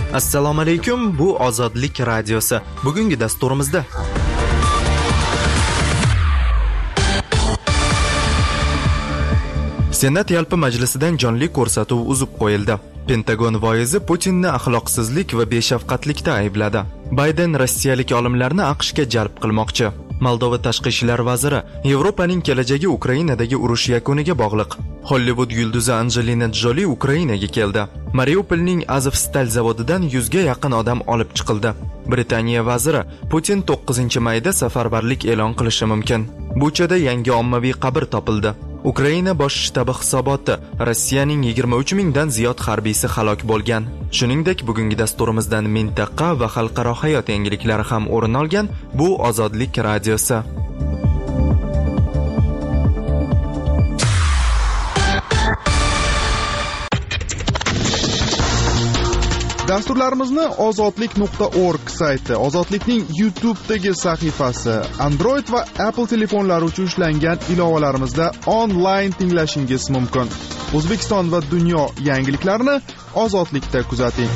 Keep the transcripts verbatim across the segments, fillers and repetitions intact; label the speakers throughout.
Speaker 1: Assalomu alaykum, bu Ozodlik radiosi. Bugungi dasturimizda Senat yalpi majlisidan jonli ko'rsatuv uzib qo'yildi. Pentagon voizi Putinni axloqsizlik va beshafqatlikda aybladi. Bayden rossiyalik olimlarni AQShga jalb qilmoqchi. Moldova tashqi ishlar vaziri Yevropaning kelajagi Ukrainadagi urush yakuniga bog'liq. Hollywood yulduzi Angelina Jolie Ukrainaga keldi. Mariupolning Azovstal zavodidan yuzga yaqin odam olib chiqildi. Britaniya vaziri Putin to'qqizinchi mayda safarbarlik e'lon qilishi mumkin. Buchada yangi ommaviy qabr topildi. Ukraina bosh shtabi hisoboti Rossiyaning yigirma uch mingdan ziyod harbiysi halok bo'lgan. Shuningdek, bugungi dasturimizdan mintaqa va xalqaro hayot yangiliklari ham o'rin olgan. Bu Ozodlik radiosi.
Speaker 2: Dasturlarimizni ozodlik nuqta org sayti, Ozodlikning YouTube'dagi sahifasi, Android va Apple telefonlari uchun ishlangan ilovalarimizda onlayn tinglashingiz mumkin. O'zbekiston va dunyo yangiliklarini Ozodlikda kuzating.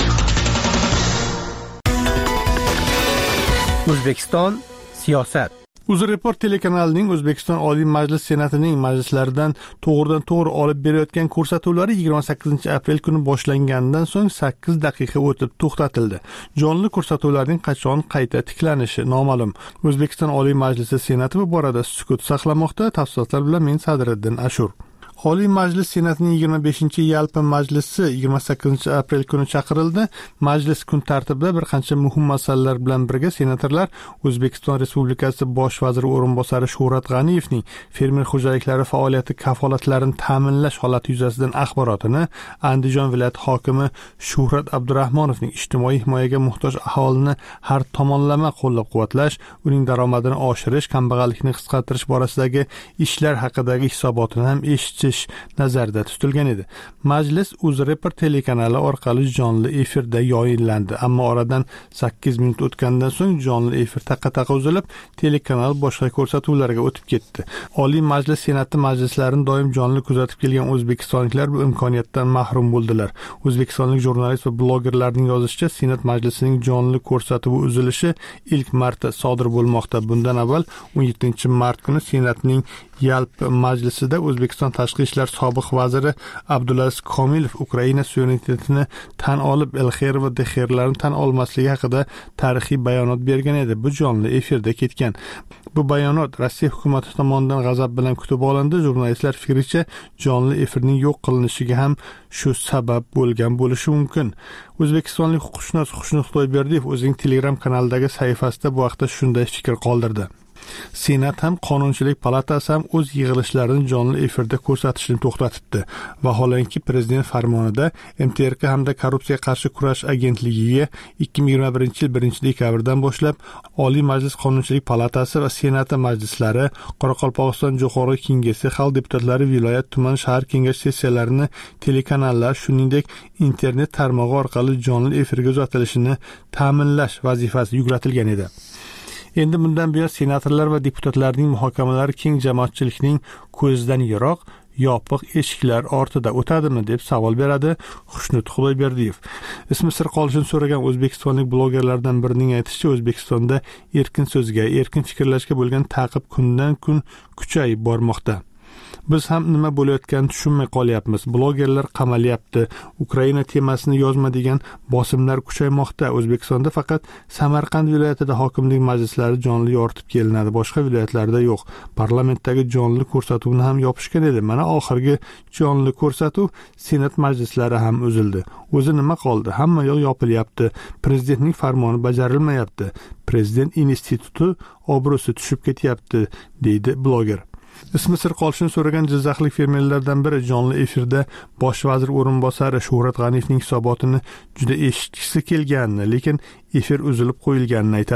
Speaker 3: O'zbekiston siyosat. UzReport telekanalining O'zbekiston Oliy Majlis Senatining majlislaridan to'g'ridan to'g'ri olib berayotgan ko'rsatuvlari yigirma sakkizinchi aprel kuni boshlanganidan so'ng sakkiz daqiqa o'tib to'xtatildi. Jonli ko'rsatuvlarning qachon qayta tiklanishi noma'lum. O'zbekiston Oliy Majlisi Senati bu borada sukut saqlamoqda. Tafsilotlar bilan men Sadriddin Ashur. Oliy Majlis Senatining yigirma beshinchi yalpi majlisi yigirma sakkizinchi aprel kuni chaqirildi. Majlis kun tartibida bir qancha muhim masalalar bilan birga senatorlar O'zbekiston Respublikasi bosh vaziri o'rinbosari Shuhrat G'aniyevning fermer xo'jaliklari faoliyati kafolatlarini ta'minlash holati yuzasidan axborotini, Andijon viloyati hokimi Shuhrat Abdurahmonovning ijtimoiy himoyaga muhtoj aholini har tomonlama qo'llab-quvvatlash, uning daromadini oshirish, kambag'allikni qisqartirish borasidagi ishlar haqidagi hisobotini ham eshitish nazarda tutilgan edi. Majlis UzReport telekanali orqali jonli efirda yoyinlandi, ammo oradan sakkiz minut o'tgandan so'ng jonli efir taqa-taqa uzilib, telekanal boshqa ko'rsatuvlarga o'tib ketdi. Oliy Majlis Senati majlislarini doim jonli kuzatib kelgan o'zbekistonliklar bu imkoniyatdan mahrum bo'ldilar. O'zbekistonlik jurnalist va blogerlarning yozishicha, Senat majlisining jonli ko'rsatuvi uzilishi ilk marta sodir bo'lmoqda. Bundan avval o'n yettinchi mart kuni Senatning yalpi majlisida O'zbekiston tashqi ishlar sobiq vaziri Abdulaziz Komilov Ukraina suverenitetini tan olib, Elxer va Dexerlarni tan olmasligi haqida tarixiy bayonot bergan edi. Bu jonli efirda ketgan. Bu bayonot Rossiya hukumati tomonidan g'azab bilan kutib olindi. Jurnalistlar fikricha, jonli efirning yo'q qilinishiga ham shu sabab bo'lgan bo'lishi mumkin. O'zbekistonlik huquqshunos Xushnud Xudoyberdiyev o'zining Telegram kanalidagi sahifasida bu haqda shunday fikr qoldirdi. Senat ham Qonunchilik palatasi ham o'z yig'ilishlarini jonli efirda ko'rsatishni to'xtatibdi. Vaholanki prezident farmonida M T R K hamda Korrupsiyaga qarshi kurash agentligiga ikki ming yigirma birinchi yil birinchi dekabrdan boshlab Oliy Majlis Qonunchilik palatasi va Senati majlislari, Qoraqalpog'iston Jo'qorg'i Kengesi, xalq deputatlari, viloyat, tuman, shahar kengash sessiyalarini telekanallar, shuningdek internet tarmog'i orqali jonli efirga uzatilishini ta'minlash vazifasi yuklatilgan edi. Endi bundan buyon senatorlar va deputatlarning muhokamalari keng jamoatchilikning ko'zidan yiroq, yopiq eshiklar ortida o'tadimi deb savol beradi Xushnud Xudoyberdiyev. Ismi sir qolishini so'ragan o'zbekistonlik blogerlardan birining aytishicha, O'zbekistonda erkin so'zga, erkin fikrlashga bo'lgan ta'qib kundan kun kuchayib bormoqda. Biz ham nima bo'layotganini tushunmay qolyapmiz. Blogerlar qamalyapti. Ukraina temasini yozma degan bosimlar kuchaymoqda. O'zbekistonda faqat Samarqand viloyatida hokimlik majlislari jonli yoritib kelinadi, boshqa viloyatlarda yo'q. Parlamentdagi jonli ko'rsatuvni ham yopishgan edi. Mana oxirgi jonli ko'rsatuv Senat majlislari ham uzildi. O'zi nima qoldi? Hamma yo'q yopilyapti. Prezidentning farmoni bajarilmayapti. Prezident instituti obro'si tushib ketyapti, deydi bloger. Ismi sir qolishini so'ragan jizzaxlik fermerlardan biri jonli efirda bosh vazir o'rinbosari Shuhrat G'aniyevning hisobotini juda eshitgisi kelganini, lekin efir uzilib qo'yilganini aytadi.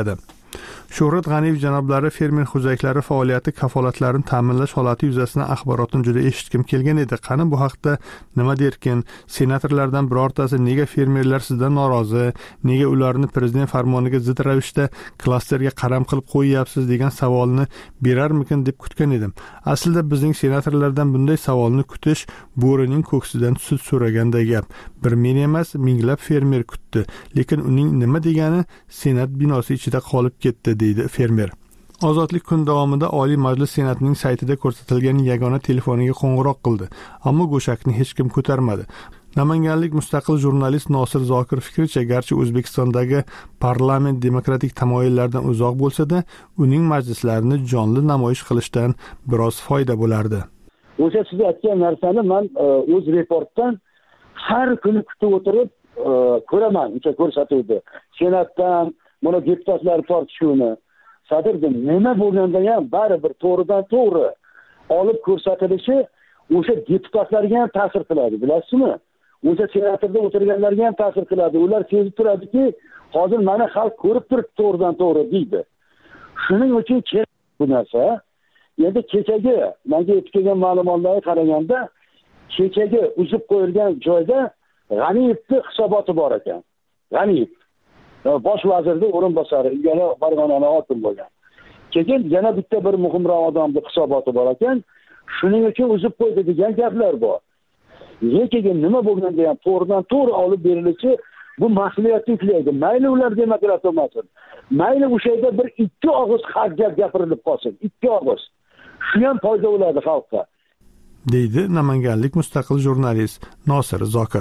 Speaker 3: Shuhrat G'aniyev janoblari fermer xo'jaliklari faoliyati kafolatlarini ta'minlash holati yuzasidan axborotni juda eshitkim kelgan edi. Qani bu haqda nima derkin? Senatorlardan birortasi nega fermerlar sizdan norozi, nega ularni prezident farmoniga zid ravishda klasterga qaram qilib qo'yyapsiz degan savolni berarmikin deb kutgan edim. Aslida bizning senatorlardan bunday savolni kutish bo'rining ko'ksidan sut so'raganday gap. Bir men emas, minglab fermer kutdi, lekin uning nima degani senat binosi ichida qolib ketdi, deydi fermer. Ozodlik kun davomida Oliy Majlis Senatining saytida ko'rsatilgan yagona telefoniga qo'ng'iroq qildi, ammo go'shakni hech kim ko'tarmadi. Namanganlik mustaqil jurnalist Nosir Zokir fikricha, garchi O'zbekistondagi parlament demokratik tamoyillardan uzoq bo'lsa-da, uning majlislarini jonli namoyish qilishdan biroz foyda bo'lardi.
Speaker 4: O'sha siz aytgan narsani men o'z reportdan har kuni kutib o'tirib ko'raman, o'sha ko'rsatuvdi. Senatdan mana deputatlar tortishuvini sadirdim. Nima bo'lganda ham baribir to'g'ridan to'g'ri olib ko'rsatilishi o'sha deputatlarga ham ta'sir qiladi, bilasizmi? O'sha senatorda o'tirganlarga ham ta'sir qiladi. Ular sezib turadiki, hozir mana xalq ko'rib turibdi to'g'ridan to'g'ri deydi. Shuning uchun kerak bu narsa. Endi kechagi menga yetib kelgan ma'lumotlarga qaraganda, kechagi uzib qo'yilgan joyda G'aniyevning hisoboti bor ekan. G'aniyev bosh vazirning o'rinbosari, ilgari Farg'onani hokim bo'lgan. Keyin yana bitta bir muhimroq odamning hisoboti bor ekan. Shuning uchun uzib qo'ydi degan gaplar bor. Lekin nima bo'lganda ham to'g'ridan to'g'ri olib berilishi bu mas'uliyatni yuklaydi. Mayli ular demokrat bo'lmasin. Mayli o'sha yerda bir ikki og'iz haq gap gapirilib qolsin. Ikki og'iz. Shu ham foyda bo'ladi xalqqa,
Speaker 3: deydi namanganlik mustaqil jurnalist Nosir Zokir.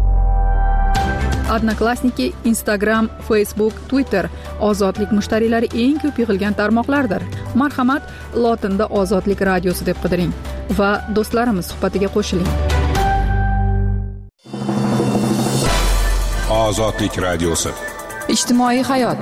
Speaker 5: Odnoklassniki, Instagram, Facebook, Twitter ozodlik mushtariylari eng ko'p yig'ilgan tarmoqlardir. Marhamat, lotinda Ozodlik radiosi deb qidiring va do'stlarimiz suhbatiga qo'shiling.
Speaker 6: Ozodlik radiosi.
Speaker 5: Ijtimoiy hayot.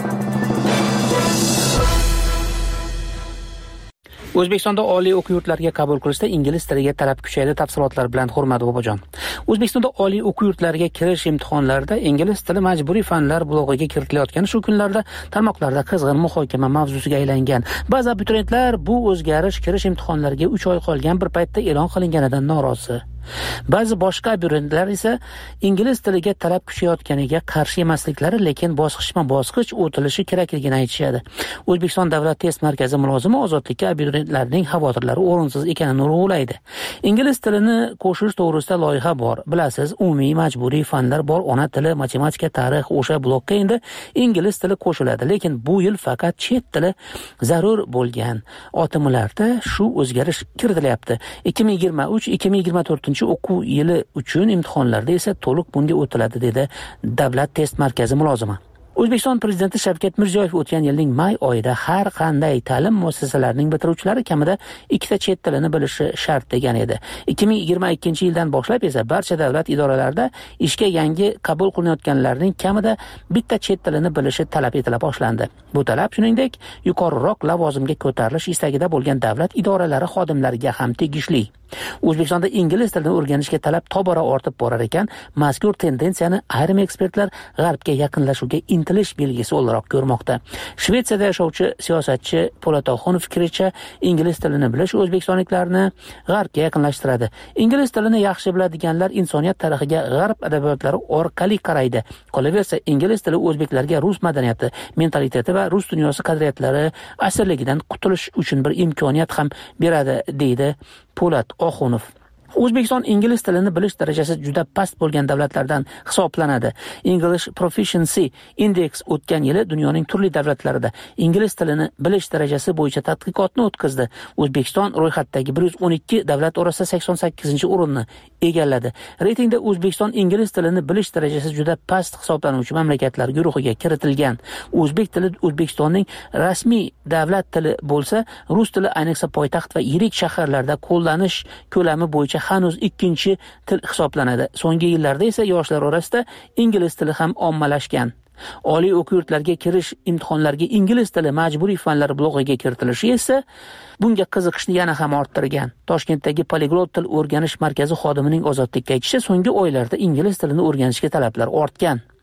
Speaker 7: O'zbekistonda oliy o'quv yurtlariga qabul qilishda ingliz tiliga talab kuchaydi. Tafsilotlar bilan Hurmat Bobojon. O'zbekistonda oliy o'quv yurtlariga kirish imtihonlarida ingliz tili majburiy fanlar blog'iga kiritilayotgani shu kunlarda tarmoqlarda qizg'in muhokama mavzusiga aylangan. Ba'zi abituriyentlar bu o'zgarish kirish imtihonlariga uch oy qolgan bir paytda e'lon qilinganidan norozi. Ba'zi boshqa abituriyentlar esa ingliz tiliga talab kuchayotganiga qarshi emasliklari, lekin bosqichma-bosqich o'tilishi kerakligini aytishadi. O'zbekiston Davlat test markazi mulozimi ozodlikka abituriyentlarning xavotirlari o'rinsiz ekanini urg'ulaydi. Ingliz tilini qo'shish to'g'risida loyiha bor. Bilasiz, umumiy majburiy fanlar bor, ona tili, matematika, tarix, o'sha blokka endi ingliz tili qo'shiladi, lekin bu yil faqat chet tili zarur bo'lgan otimlarda shu o'zgarish kiritilyapti. ikki ming yigirma uch ikki ming yigirma to'rt o'quv yili uchun imtihonlarda esa to'liq bunga o'tiladi, dedi Davlat test markazi mulozimi. O'zbekiston Prezidenti Shavkat Mirziyoyev o'tgan yilning may oyida har qanday ta'lim muassasalarining bitiruvchilari kamida ikkita chet tilini bilishi shart degan edi. ikki ming yigirma ikkinchi yildan boshlab esa barcha davlat idoralarida ishga yangi qabul qilinayotganlarning kamida bitta chet tilini bilishi talab etila boshlandi. Bu talab shuningdek yuqoriroq lavozimga ko'tarilish istagida bo'lgan davlat idoralari xodimlariga ham tegishli. O'zbekistonda ingliz tilini o'rganishga talab tobora ortib borar ekan, mazkur tendensiyani ayrim ekspertlar g'arbga yaqinlashuvga intilish belgisi o'laroq ko'rmoqda. Shvetsiyada yashovchi siyosatchi Po'lat Oxunov fikricha, ingliz tilini bilish o'zbekistonliklarni g'arbga yaqinlashtiradi. Ingliz tilini yaxshi biladiganlar insoniyat tarixiga g'arb adabiyotlari orqali qaraydi. Qolaversa, ingliz tili o'zbeklarga rus madaniyati, mentaliteti va rus dunyosi qadriyatlari asirligidan qutulish uchun bir imkoniyat ham beradi, deydi Po'lat Oxunov. O'zbekiston ingliz tilini bilish darajasi juda past bo'lgan davlatlardan hisoblanadi. English Proficiency Index o'tgan yili dunyoning turli davlatlarida ingliz tilini bilish darajasi bo'yicha tadqiqotni o'tkazdi. O'zbekiston ro'yxatdagi bir yuz o'n ikki davlat orasida sakson sakkizinchi o'rinni egalladi. Reytingda O'zbekiston ingliz tilini bilish darajasi juda past hisoblanuvchi mamlakatlar guruhiga kiritilgan. O'zbek tili O'zbekistonning rasmiy davlat tili bo'lsa, rus tili ayniqsa poytaxt va yirik shaharlarda qo'llanish ko'lami bo'yicha hanuz ikkinchi til hisoblanadi. So'nggi yillarda esa yoshlar orasida ingliz tili ham ommalashgan. Oliy o'quv yurtlariga kirish imtihonlariga ingliz tili majburiy fanlar blog'iga kiritilishi esa bunga qiziqishni yana ham orttirgan. Toshkentdagi Poliglot til o'rganish markazi xodimining Ozodlikka aytishicha, so'nggi oylarda ingliz tilini o'rganishga talablar ortgan.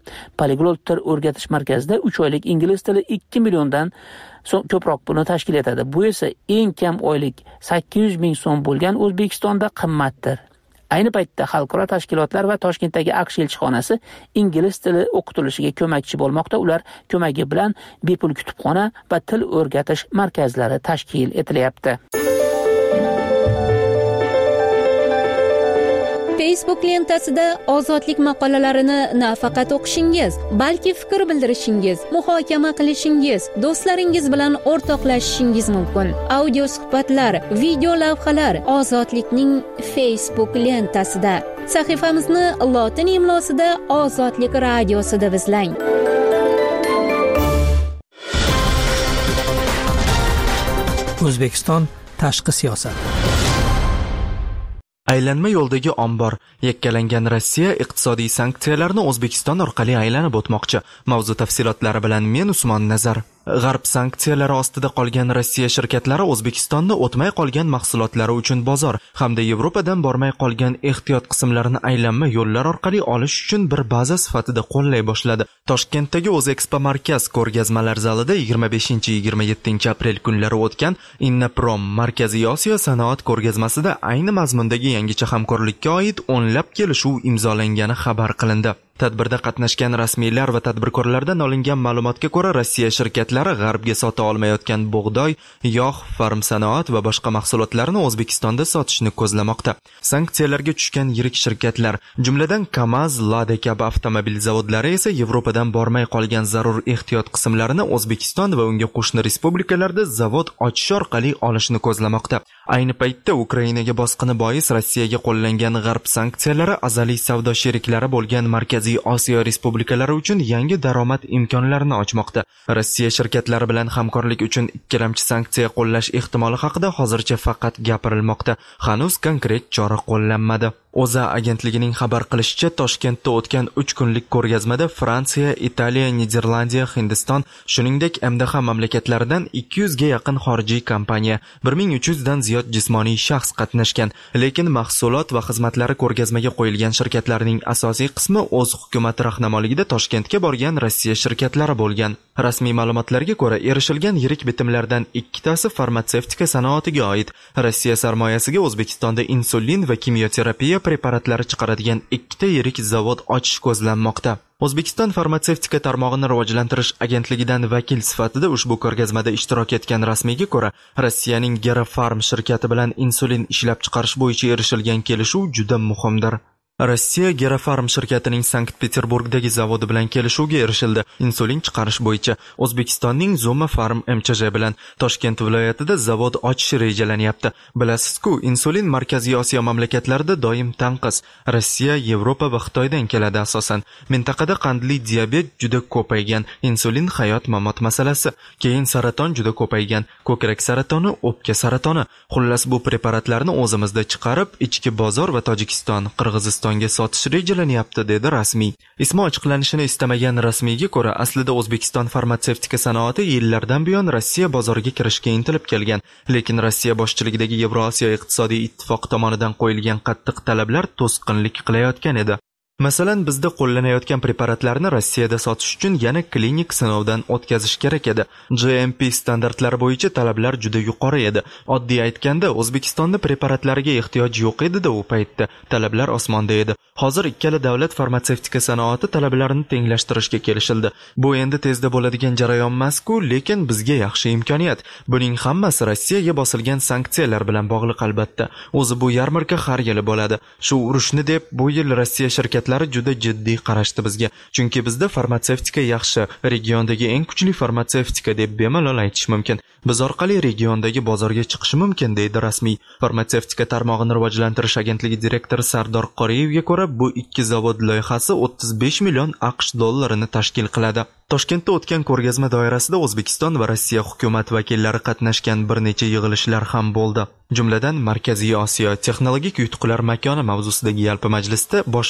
Speaker 7: Poliglot til o'rgatish markazida uch oylik ingliz tili ikki milliondan so'm ko'proq pulni tashkil etadi. Bu esa eng kam oylik sakkiz yuz ming so'm bo'lgan O'zbekistonda qimmatdir. Ayni paytda xalqaro tashkilotlar va Toshkentdagi AQSh elchixonasi ingliz tili o'qitilishiga ko'makchi bo'lmoqda. Ular ko'magi bilan bepul kutubxona va til o'rgatish markazlari tashkil etilyapti.
Speaker 6: Facebook lentasida ozodlik maqolalarini nafaqat o'qishingiz, balki fikr bildirishingiz, muhokama qilishingiz, do'stlaringiz bilan o'rtoqlashishingiz mumkin. Audio suhbatlar, video lavhalar Ozodlikning Facebook lentasida. Sahifamizni lotin imlosida Ozodlik radiosida izlang.
Speaker 8: O'zbekiston tashqi siyosat.
Speaker 1: Aylanma yo'ldagi ombor, yakkalangan Rossiya iqtisodiy sanksiyalarni O'zbekiston orqali aylanib o'tmoqchi. Mavzu tafsilotlari bilan men Usmon Nazar. G'arb sanksiyalari ostida qolgan Rossiya shirkatlari O'zbekistonni o'tmay qolgan mahsulotlari uchun bozor hamda Yevropadan bormay qolgan ehtiyot qismlarini aylanma yo'llar orqali olish uchun bir baza sifatida qo'llay boshladi. Toshkentdagi O'zexpo markaz ko'rgazmalar zalida yigirma beshinchi yigirma yettinchi aprel kunlari o'tgan Innaprom Markaziy Osiyo sanoat ko'rgazmasida ayni mazmundagi yangicha hamkorlikka oid o'nlab kelishuv imzolangani xabar qilindi. Tadbirda qatnashgan rasmiylar va tadbirkorlardan olingan ma'lumotga ko'ra, Rossiya shirkatlari g'arbga sota olmayotgan bug'doy, yog', farm sanoat va boshqa mahsulotlarni O'zbekistonda sotishni ko'zlamoqda. Sanksiyalarga tushgan yirik shirkatlar, jumladan Kamaz, Lada kabi avtomobil zavodlari esa Yevropadan bormay qolgan zarur ehtiyot qismlarini O'zbekiston va unga qo'shni respublikalarda zavod ochish orqali olishni ko'zlamoqda. Ayni paytda Ukrainaga bosqini bois Rossiyaga qo'llangan g'arb sanksiyalari azaliy savdo sheriklari bo'lgan Markaziy Osiyo respublikalari uchun yangi daromad imkonlarini ochmoqda. Rossiya shirkatlari bilan hamkorlik uchun ikkilamchi sanksiya qo'llash ehtimoli haqida hozircha faqat gapirilmoqda. Hanuz konkret chora qo'llanmadi. O'zA agentligining xabar qilishicha, Toshkentda o'tgan uch kunlik ko'rgazmada Fransiya, Italiya, Niderlandiya, Hindiston, shuningdek M D H mamlakatlaridan ikki yuzga yaqin xorijiy kompaniya, bir ming uch yuzdan ziyod jismoniy shaxs qatnashgan. Lekin mahsulot va xizmatlari ko'rgazmaga qo'yilgan shirkatlarning asosiy qismi o'z hukumati rahnamoligida Toshkentga borgan Rossiya shirkatlari bo'lgan. Rasmiy ma'lumotlarga ko'ra, erishilgan yirik bitimlardan ikkitasi farmatsevtika sanoatiga oid. Rossiya sarmoyasiga O'zbekistonda insulin va kimyoterapiya preparatlari chiqaradigan ikkita yirik zavod ochish ko'zlanmoqda. O'zbekiston farmatsevtika tarmog'ini rivojlantirish agentligidan vakil sifatida ushbu ko'rgazmada ishtirok etgan rasmiyga ko'ra, Rossiyaning Gerafarm shirkati bilan insulin ishlab chiqarish bo'yicha erishilgan kelishuv juda muhimdir. Rossiya Gerafarm shirkatining Sankt-Peterburgdagi zavodi bilan kelishuvga erishildi. Insulin chiqarish bo'yicha O'zbekistonning Zuma Farm M Ch J bilan Toshkent viloyatida zavod ochish rejalanyapti. Bilasizku, insulin Markaziy Osiyo mamlakatlarida doim tanqis. Rossiya, Yevropa va Xitoydan keladi asosan. Mintaqada qandli diabet juda ko'paygan, insulin hayot-mamot masalasi, keyin saraton juda ko'paygan, ko'krak saratoni, o'pka saratoni. Xullas, bu preparatlarni o'zimizda chiqarib, ichki bozor va Tojikiston, Qirg'iziston sotish rejalanyapti, dedi rasmiy. Ismi ochiqlanishini istamagan rasmiyga ko'ra, aslida O'zbekiston farmatsevtika sanoati yillardan buyon Rossiya bozoriga kirishga intilib kelgan, lekin Rossiya boshchiligidagi Yevrosiyo iqtisodiy ittifoq tomonidan qo'yilgan qattiq talablar to'sqinlik qilayotgan edi. Masalan, bizda qo'llanayotgan preparatlarni Rossiyada sotish uchun yana klinik sinovdan o'tkazish kerak edi. G M P standartlari bo'yicha talablar juda yuqori edi. Oddiy aytganda, O'zbekistonda preparatlariga ehtiyoj yo'q edi-da u paytda. Talablar osmonda edi. Hozir ikkala davlat farmatsevtika sanoati talablarini tenglashtirishga kelishildi. Bu endi tezda bo'ladigan jarayon emas-ku, lekin bizga yaxshi imkoniyat. Buning hammasi Rossiyaga bosilgan sanksiyalar bilan bog'liq albatta. O'zi bu yarmarka har yili bo'ladi. Shu urushni deb bu yil Rossiya shirkatlari juda jiddiy qarashdi bizga. Chunki bizda farmatsevtika yaxshi, regiondagi eng kuchli farmatsevtika deb bemalol aytish mumkin. Biz orqali regiondagi bozorga chiqish mumkin, deydi rasmiy. Farmatsevtika tarmog'ini rivojlantirish agentligi direktori Sardor Qoriyevga ko'ra, bu ikki zavod loyihasi o'ttiz besh million AQSh dollarini tashkil qiladi. Toshkentda o'tgan ko'rgazma doirasida O'zbekiston va Rossiya hukumat vakillari qatnashgan bir necha yig'ilishlar ham bo'ldi. Jumladan, Markaziy Osiyo texnologik yutuqlar makoni mavzusidagi yalpi majlisda bosh vazir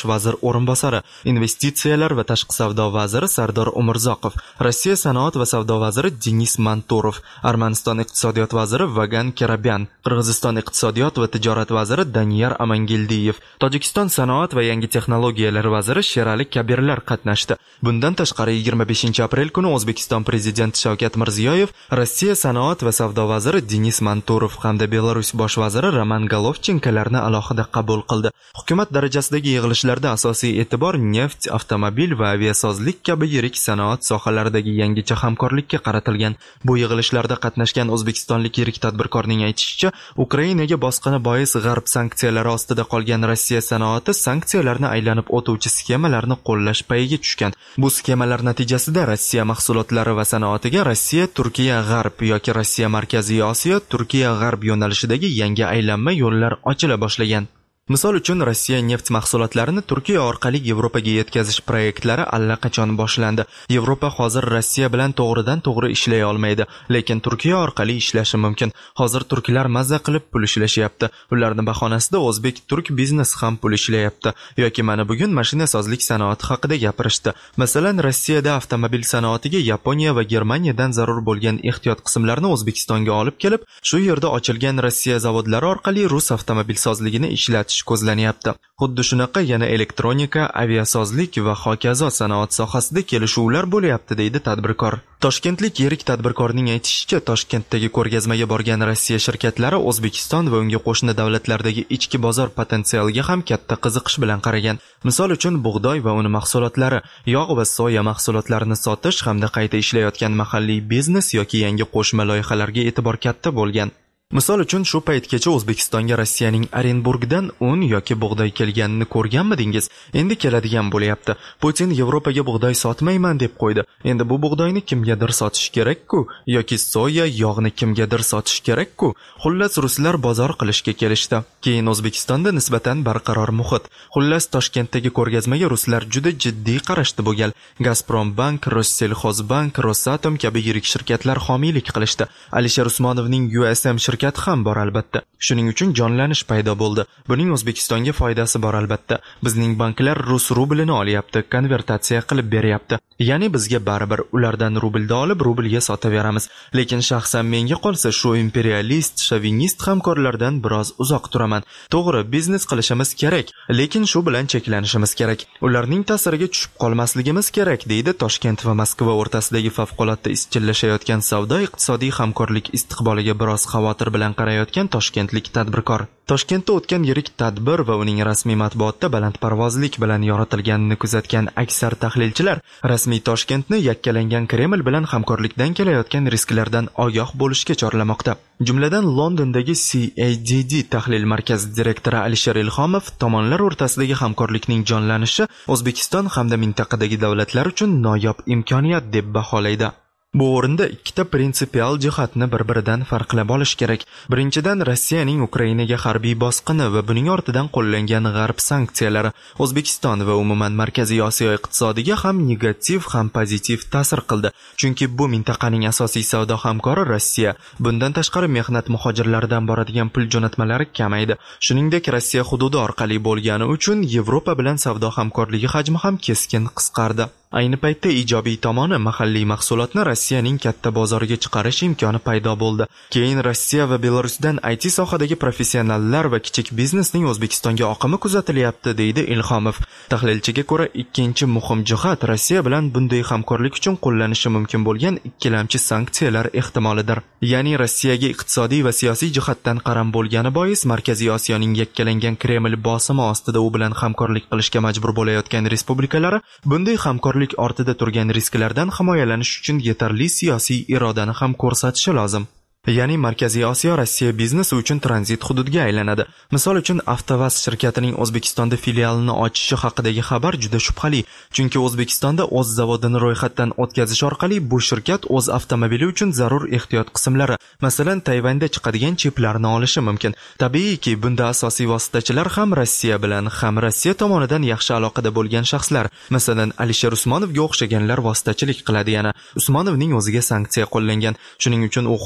Speaker 1: o'rinbosari, investitsiyalar va tashqi savdo vaziri Sardor Umurzoqov, Rossiya sanoat va savdo vaziri Denis Manturov, Armaniston iqtisodiyot vaziri Vagan Karabyan, Qirg'iziston iqtisodiyot va tijorat vaziri Daniyar Amangildiyev, Tojikiston sanoat va yangi texnologiyalar vaziri Sherali Kabirlar qatnashdi. Bundan tashqari yigirma beshinchi aprel kuni O'zbekiston prezidenti Shavkat Mirziyoyev, Rossiya sanoat va savdo vaziri Denis Manturov hamda Belarus bosh vaziri Roman Golovchenkolarni alohida qabul qildi. Hukumat darajasidagi yig'ilishlarda asosiy e'tibor neft, avtomobil va aviasozlik kabi yirik sanoat sohalaridagi yangicha hamkorlikka qaratilgan. Bu yig'ilishlarda qatnashgan o'zbekistonlik yirik tadbirkorning aytishicha, Ukrainaga bosqini bois g'arb sanksiyalari ostida qolgan Rossiya sanoati sanksiyalarni aylanib o'tuvchi sxemalarni qo'llash payiga tushgan. Bu sxemalar natijasida Rossiya mahsulotlari va sanoatiga Rossiya, Turkiya, G'arb yoki Rossiya Markaziy Osiyo, Turkiya, G'arb yo'nalishidagi yangi aylanma yo'llar ochila boshlagan. Misol uchun, Rossiya neft mahsulotlarini Turkiya orqali Yevropaga yetkazish proyektlari allaqachon boshlandi. Yevropa hozir Rossiya bilan to'g'ridan to'g'ri ishlay olmaydi, lekin Turkiya orqali ishlashi mumkin. Hozir turklar mazza qilib pul ishlashyapti. Ularning bahonasida o'zbek-turk biznes ham pul ishlayapti. Yoki mana bugun mashinasozlik sanoati haqida gapirishdi. Masalan, Rossiyada avtomobil sanoatiga Yaponiya va Germaniyadan zarur bo'lgan ehtiyot qismlarni O'zbekistonga olib kelib, shu yerda ochilgan Rossiya zavodlari orqali rus avtomobilsozligini ishlatish ko'zlanyapti. Xuddi shunaqa yana elektronika, aviasozlik va hokazo sanoat sohasida kelishuvlar bo'lyapti, deydi tadbirkor. Toshkentlik yirik tadbirkorning aytishicha, Toshkentdagi ko'rgazmaga borgan Rossiya shirkatlari O'zbekiston va unga qo'shni davlatlardagi ichki bozor potensialiga ham katta qiziqish bilan qaragan. Misol uchun, bug'doy va uni mahsulotlari, yog' va soya mahsulotlarini sotish hamda qayta ishlayotgan mahalliy biznes yoki yangi qo'shma loyihalarga e'tibor katta bo'lgan. Misol uchun, shu paytgacha O'zbekistonga Rossiyaning Orenburgdan un yoki bug'doy kelganini ko'rganmidingiz? Endi keladigan bo'lyapti. Putin Yevropaga bug'doy sotmayman deb qo'ydi. Endi bu bug'doyni kimgadir sotish kerak-ku, yoki soya, yog'ni kimgadir sotish kerak-ku. Xullas, ruslar bozor qilishga kelishdi. Keyin O'zbekistonda nisbatan barqaror muhit. Xullas, Toshkentdagi ko'rgazmaga ruslar juda jiddiy qarashdi bu gal. Gazprombank, Rossellxozbank, Rosatom kabi yirik shirkatlar homiylik qilishdi. Alisher Usmonovning U S M shirkati kat ham bor albatta. Shuning uchun jonlanish paydo bo'ldi. Buning O'zbekistonga foydasi bor albatta. Bizning banklar rus rublini olyapti, konvertatsiya qilib beryapti. Ya'ni bizga baribir ulardan rublda olib rublga sotaveramiz. Lekin shaxsan menga qolsa shu imperialist, shovinist hamkorlardan biroz uzoq turaman. To'g'ri, biznes qilishimiz kerak, lekin shu bilan cheklanishimiz kerak. Ularning ta'siriga tushib qolmasligimiz kerak, deydi Toshkent va Moskva o'rtasidagi favqulodda izchillashayotgan savdo-iqtisodiy hamkorlik istiqboliga biroz xavotir bilan qarayotgan toshkentlik tadbirkor. Toshkentda o'tgan yirik tadbir va uning rasmiy matbuotda balandparvozlik bilan yoritilganini kuzatgan aksar tahlilchilar rasmiy Toshkentni yakkalangan Kreml bilan hamkorlikdan kelayotgan risklardan ogoh bo'lishga chorlamoqda. Jumladan, Londondagi C A D D tahlil markazi direktori Alisher Ilhomov tomonlar o'rtasidagi hamkorlikning jonlanishi O'zbekiston hamda mintaqadagi davlatlar uchun noyob imkoniyat deb baholaydi. Bu o'rinda ikkita prinsipial jihatni bir-biridan farqlab olish kerak. Birinchidan, Rossiyaning Ukrainaga harbiy bosqini va buning ortidan qo'llangan g'arb sanksiyalari O'zbekiston va umuman Markaziy Osiyo iqtisodiga ham negativ, ham pozitiv ta'sir qildi. Chunki bu mintaqaning asosiy savdo hamkori Rossiya. Bundan tashqari, mehnat muhojirlaridan boradigan pul jo'natmalari kamaydi. Shuningdek, Rossiya hududi orqali bo'lgani uchun Yevropa bilan savdo hamkorligi hajmi ham keskin qisqardi. Ayni paytda ijobiy tomoni mahalliy mahsulotni Rossiyaning katta bozoriga chiqarish imkoni paydo bo'ldi. Keyin Rossiya va Belarusdan I T sohadagi professionallar va kichik biznesning O'zbekistonga oqimi kuzatilyapti, deydi Ilhomov. Tahlilchiga ko'ra, ikkinchi muhim jihat Rossiya bilan bunday hamkorlik uchun qo'llanishi mumkin bo'lgan ikkilamchi sanksiyalar ehtimolidir. Ya'ni Rossiyaga iqtisodiy va siyosiy jihatdan qaram bo'lgani bois Markaziy Osiyoning yakkalangan Kreml bosimi ostida u bilan hamkorlik qilishga majbur bo'layotgan respublikalari bunday hamkorlik ortida turgan risklardan himoyalanish uchun yetarli siyosiy irodani ham ko'rsatishi lozim. Ya'ni Markaziy Osiyo Rossiya biznesi uchun tranzit hududga aylanadi. Misol uchun, Avtovaz shirkatining O'zbekistonda filialini ochishi haqidagi xabar juda shubhali, chunki O'zbekistonda o'z zavodini ro'yxatdan o'tkazish orqali bu shirkat o'z avtomobili uchun zarur ehtiyot qismlari, masalan, Tayvanda chiqadigan chiplarni olishi mumkin. Tabiiyki, bunda asosiy vositachilar ham Rossiya bilan, ham Rossiya tomonidan yaxshi aloqada bo'lgan shaxslar, masalan, Alisher Usmonovga o'xshaganlar vositachilik qiladi. Yana Usmonovning o'ziga sanksiya qo'llangan. Shuning uchun u hozir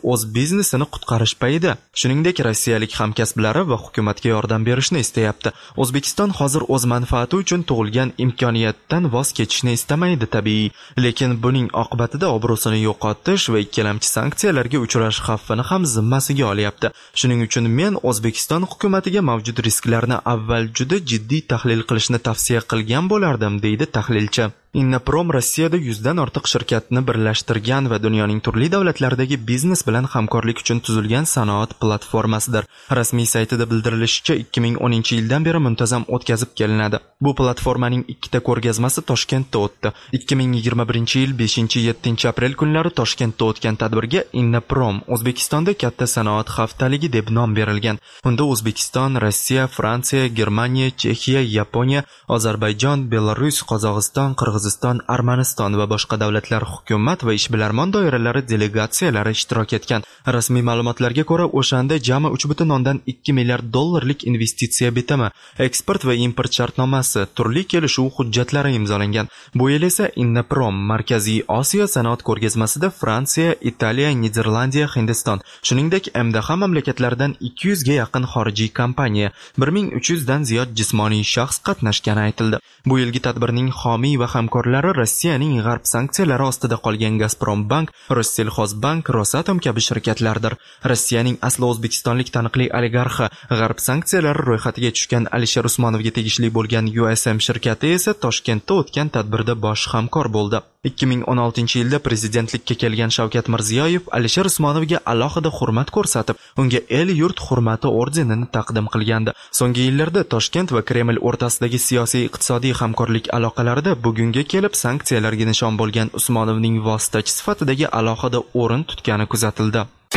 Speaker 1: o'z biznesini qutqarish payida. Shuningdek, rossiyalik hamkasblari va hukumatga yordam berishni istayapti. O'zbekiston hozir o'z manfaati uchun tug'ilgan imkoniyatdan voz kechishni istamaydi tabiiy, lekin buning oqibatida obro'sini yo'qotish va ikkilamchi sanksiyalarga uchrash xavfini ham zimmasiga olyapti. Shuning uchun men O'zbekiston hukumatiga mavjud risklarni avval juda jiddiy tahlil qilishni tavsiya qilgan bo'lardim, deydi tahlilchi. Innaprom Rossiyada yuzdan ortiq shirkatni birlashtirgan va dunyoning turli davlatlaridagi biznes bilan hamkorlik uchun tuzilgan sanoat platformasidir. Rasmiy saytida bildirilishicha, ikki ming o'ninchi yildan beri muntazam o'tkazib kelinadi. Bu platformaning ikkita ko'rgazmasi Toshkentda o'tdi. ikki ming yigirma birinchi yil beshinchi yettinchi aprel kunlari Toshkentda o'tgan tadbirga Innaprom O'zbekistonda katta sanoat haftaligi deb nom berilgan. Unda O'zbekiston, Rossiya, Fransiya, Germaniya, Chexiya, Yaponiya, Ozarbayjon, Belarus, Qozog'iston, Qirg'iziston, Armaniston va boshqa davlatlar hukumat va ishbilarmon doiralari delegatsiyalari ishtirok etgan. Rasmiy ma'lumotlarga ko'ra, o'shanda jami uch butun o'ndan ikki milliard dollarlik investitsiya bitimi, eksport va import shartnomasi, turli kelishuv hujjatlari imzolangan. Bu yil esa Innaprom Markaziy Osiyo sanoat ko'rgazmasida Fransiya, Italiya, Niderlandiya, Hindiston, shuningdek M D H mamlakatlaridan ikki yuzga yaqin xorijiy kompaniya, bir ming uch yuzdan ziyod jismoniy shaxs qatnashgani aytildi. Bu yilgi tadbirning homiy va hamkorlari Rossiyaning g'arb sanksiyalari ostida qolgan Gazprombank, Rossellxozbank, Rosatom kabi shirkatlardir. Rossiyaning asli o'zbekistonlik taniqli oligarxi, g'arb sanksiyalari ro'yxatiga tushgan Alisher Usmonovga tegishli bo'lgan U S M shirkati esa Toshkentda o'tgan tadbirda bosh hamkor bo'ldi. ikki ming o'n oltinchi yilda prezidentlikka kelgan Shavkat Mirziyoyev Alisher Usmonovga alohida hurmat ko'rsatib, unga el yurt hurmati ordenini taqdim qilgandi. So'nggi yillarda Toshkent va Kreml o'rtasidagi siyosiy iqtisodiy hamkorlik aloqalarida bugunga kelib sanksiyalarga nishon bo'lgan Usmonovning vositachi sifatidagi alohida o'rin tutgani kuzatildi.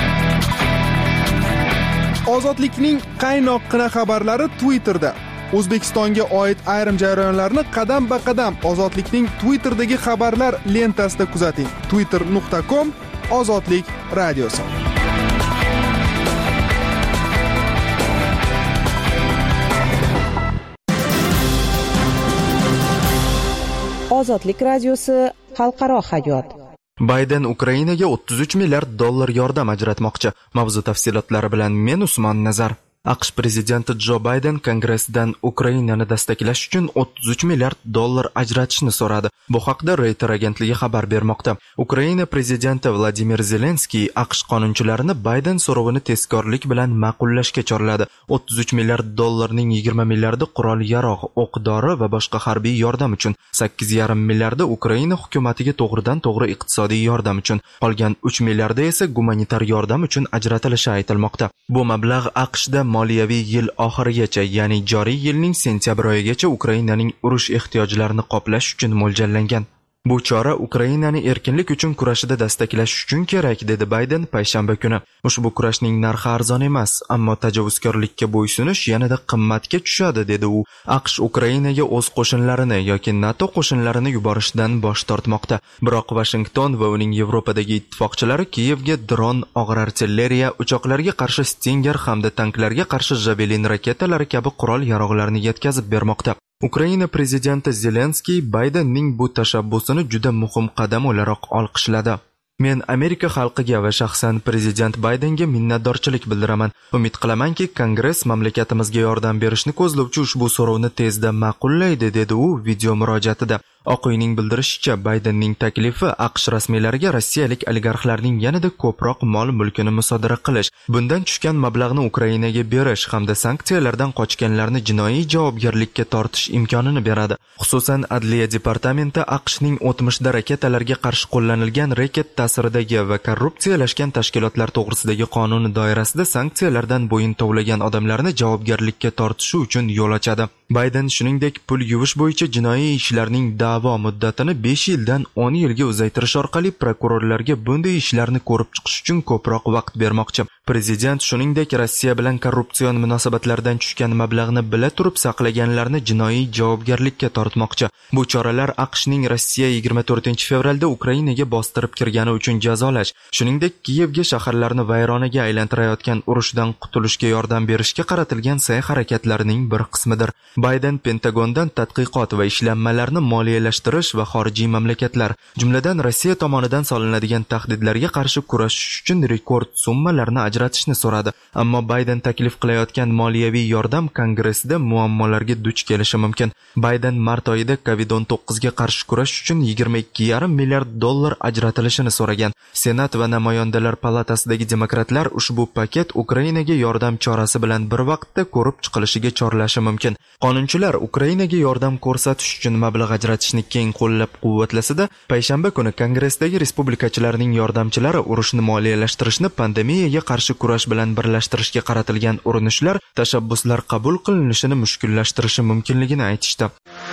Speaker 2: Ozodlikning qaynoqqina xabarlari Twitterda. O'zbekistonga oid ayrim jarayonlarni qadam-ba-qadam Ozodlikning Twitterdagi xabarlar lentasida kuzating. twitter nuqta com Ozodlik radiosi.
Speaker 8: Ozodlik radiosi xalqaro hayot.
Speaker 1: Bayden Ukrainaga o'ttiz uch milliard dollar yordam ajratmoqchi. Mavzu tafsilotlari bilan men Usmon Nazar. AQSh prezidenti Jo Bayden Kongressdan Ukrainani destaklash uchun o'ttiz uch milliard dollar ajratishni so'radi. Bu haqda Reuters agentligi xabar bermoqda. Ukraina prezidenti Vladimir Zelenskiy AQSh qonunchilarini Bayden so'rovini tezkorlik bilan ma'qullashga chorladi. o'ttiz uch milliard dollarning yigirma milliardi qurol-yarog', o'q-dori va boshqa harbiy yordam uchun, sakkiz yarim milliardi Ukraina hukumatiga to'g'ridan-to'g'ri iqtisodiy yordam uchun, qolgan uch milliardi esa gumanitar yordam uchun ajratilishi aytilmoqda. Bu mablag' AQShda moliyaviy yil oxirigacha, ya'ni joriy yilning sentyabr oyigacha Ukrainaning urush ehtiyojlarini qoplash uchun mo'ljallangan. Bu chora Ukrainani erkinlik uchun kurashida destaklash uchun kerak, dedi Bayden payshanba kuni. Ushbu kurashning narxi arzon emas, ammo tajovuzkorlikka bo'ysunish yanada qimmatga tushadi, dedi u. AQSh Ukrainaga o'z qo'shinlarini yoki NATO qo'shinlarini yuborishdan bosh tortmoqda. Biroq Washington va uning Yevropadagi ittifoqchilari Kiyevga dron, og'ir artilleriya, uchoqlarga qarshi Stinger hamda tanklarga qarshi Javelin raketalari kabi qurol-yarog'larni yetkazib bermoqda. Ukraina prezidenti Zelenskiy Baydenning bu tashabbusini juda muhim qadam o'laroq olqishladi. Men Amerika xalqiga va shaxsan prezident Baydenga minnatdorchilik bildiraman. Umid qilamanki, Kongress mamlakatimizga yordam berishni ko'zlovchi ushbu so'rovni tezda ma'qullaydi, dedi u video murojaatida. Oq uyning bildirishicha, Baydenning taklifi AQSh rasmiylariga rossiyalik oligarxlarning yanada ko'proq mol-mulkini musodara qilish, bundan tushgan mablag'ni Ukrainaga berish hamda sanksiyalardan qochganlarni jinoiy javobgarlikka tortish imkonini beradi. Xususan, Adliya departamenti AQShning o'tmishda raketalarga qarshi qo'llanilgan reket ta'siridagi va korrupsiyalashgan tashkilotlar to'g'risidagi qonuni doirasida sanksiyalardan bo'yin tovlagan odamlarni javobgarlikka tortishi uchun yo'l ochadi. Bayden shuningdek pul yuvish bo'yicha jinoiy ishlarning da'vo muddatini besh yildan o'n yilga uzaytirish orqali prokurorlarga bunday ishlarni ko'rib chiqish uchun ko'proq vaqt bermoqchi. Prezident shuningdek Rossiya bilan korrupsion munosabatlardan tushgan mablag'ni bila turib saqlaganlarni jinoiy javobgarlikka tortmoqchi. Bu choralar AQShning Rossiya yigirma to'rtinchi fevralda Ukrainaga bostirib kirgani uchun jazolash, shuningdek Kiyevga shaharlarni vayronaga aylantirayotgan urushdan qutulishga yordam berishga qaratilgan sa'y harakatlarining bir qismidir. Bayden Pentagondan tadqiqot va ishlanmalarni moliya moliyalashtirish va xorijiy mamlakatlar, jumladan Rossiya tomonidan solinadigan tahdidlarga qarshi kurashish uchun rekord summalarni ajratishni so'radi. Ammo Bayden taklif qilayotgan moliyaviy yordam Kongressda muammolarga duch kelishi mumkin. Bayden mart oyida kovid o'n to'qqiz ga qarshi kurash uchun yigirma ikki yarim milliard dollar ajratilishini so'ragan. Senat va namoyandalar palatasidagi demokratlar ushbu paket Ukrainaga yordam chorasi bilan bir vaqtda ko'rib chiqilishiga chorlashi mumkin. Qonunchilar Ukrainaga yordam ko'rsatish uchun mablag' ajratishni keng qo'llab-quvvatlasa-da, payshanba kuni Kongressdagi respublikachilarning yordamchilari urushni moliyalashtirishni pandemiyaga qarshi kurash bilan birlashtirishga qaratilgan urinishlar, tashabbuslar qabul qilinishini mushkullashtirishi mumkinligini aytishdi.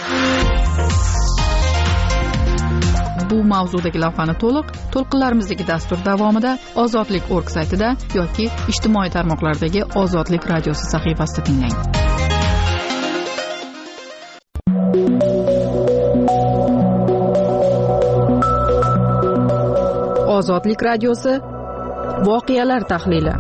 Speaker 5: Bu mavzudagi lavhani to'liq to'lqinlarimizdagi dastur davomida ozodlik nokta org saytida yoki ijtimoiy tarmoqlardagi Ozodlik radiosi sahifasida tinglang. Ozodlik radiosi voqealar tahlili.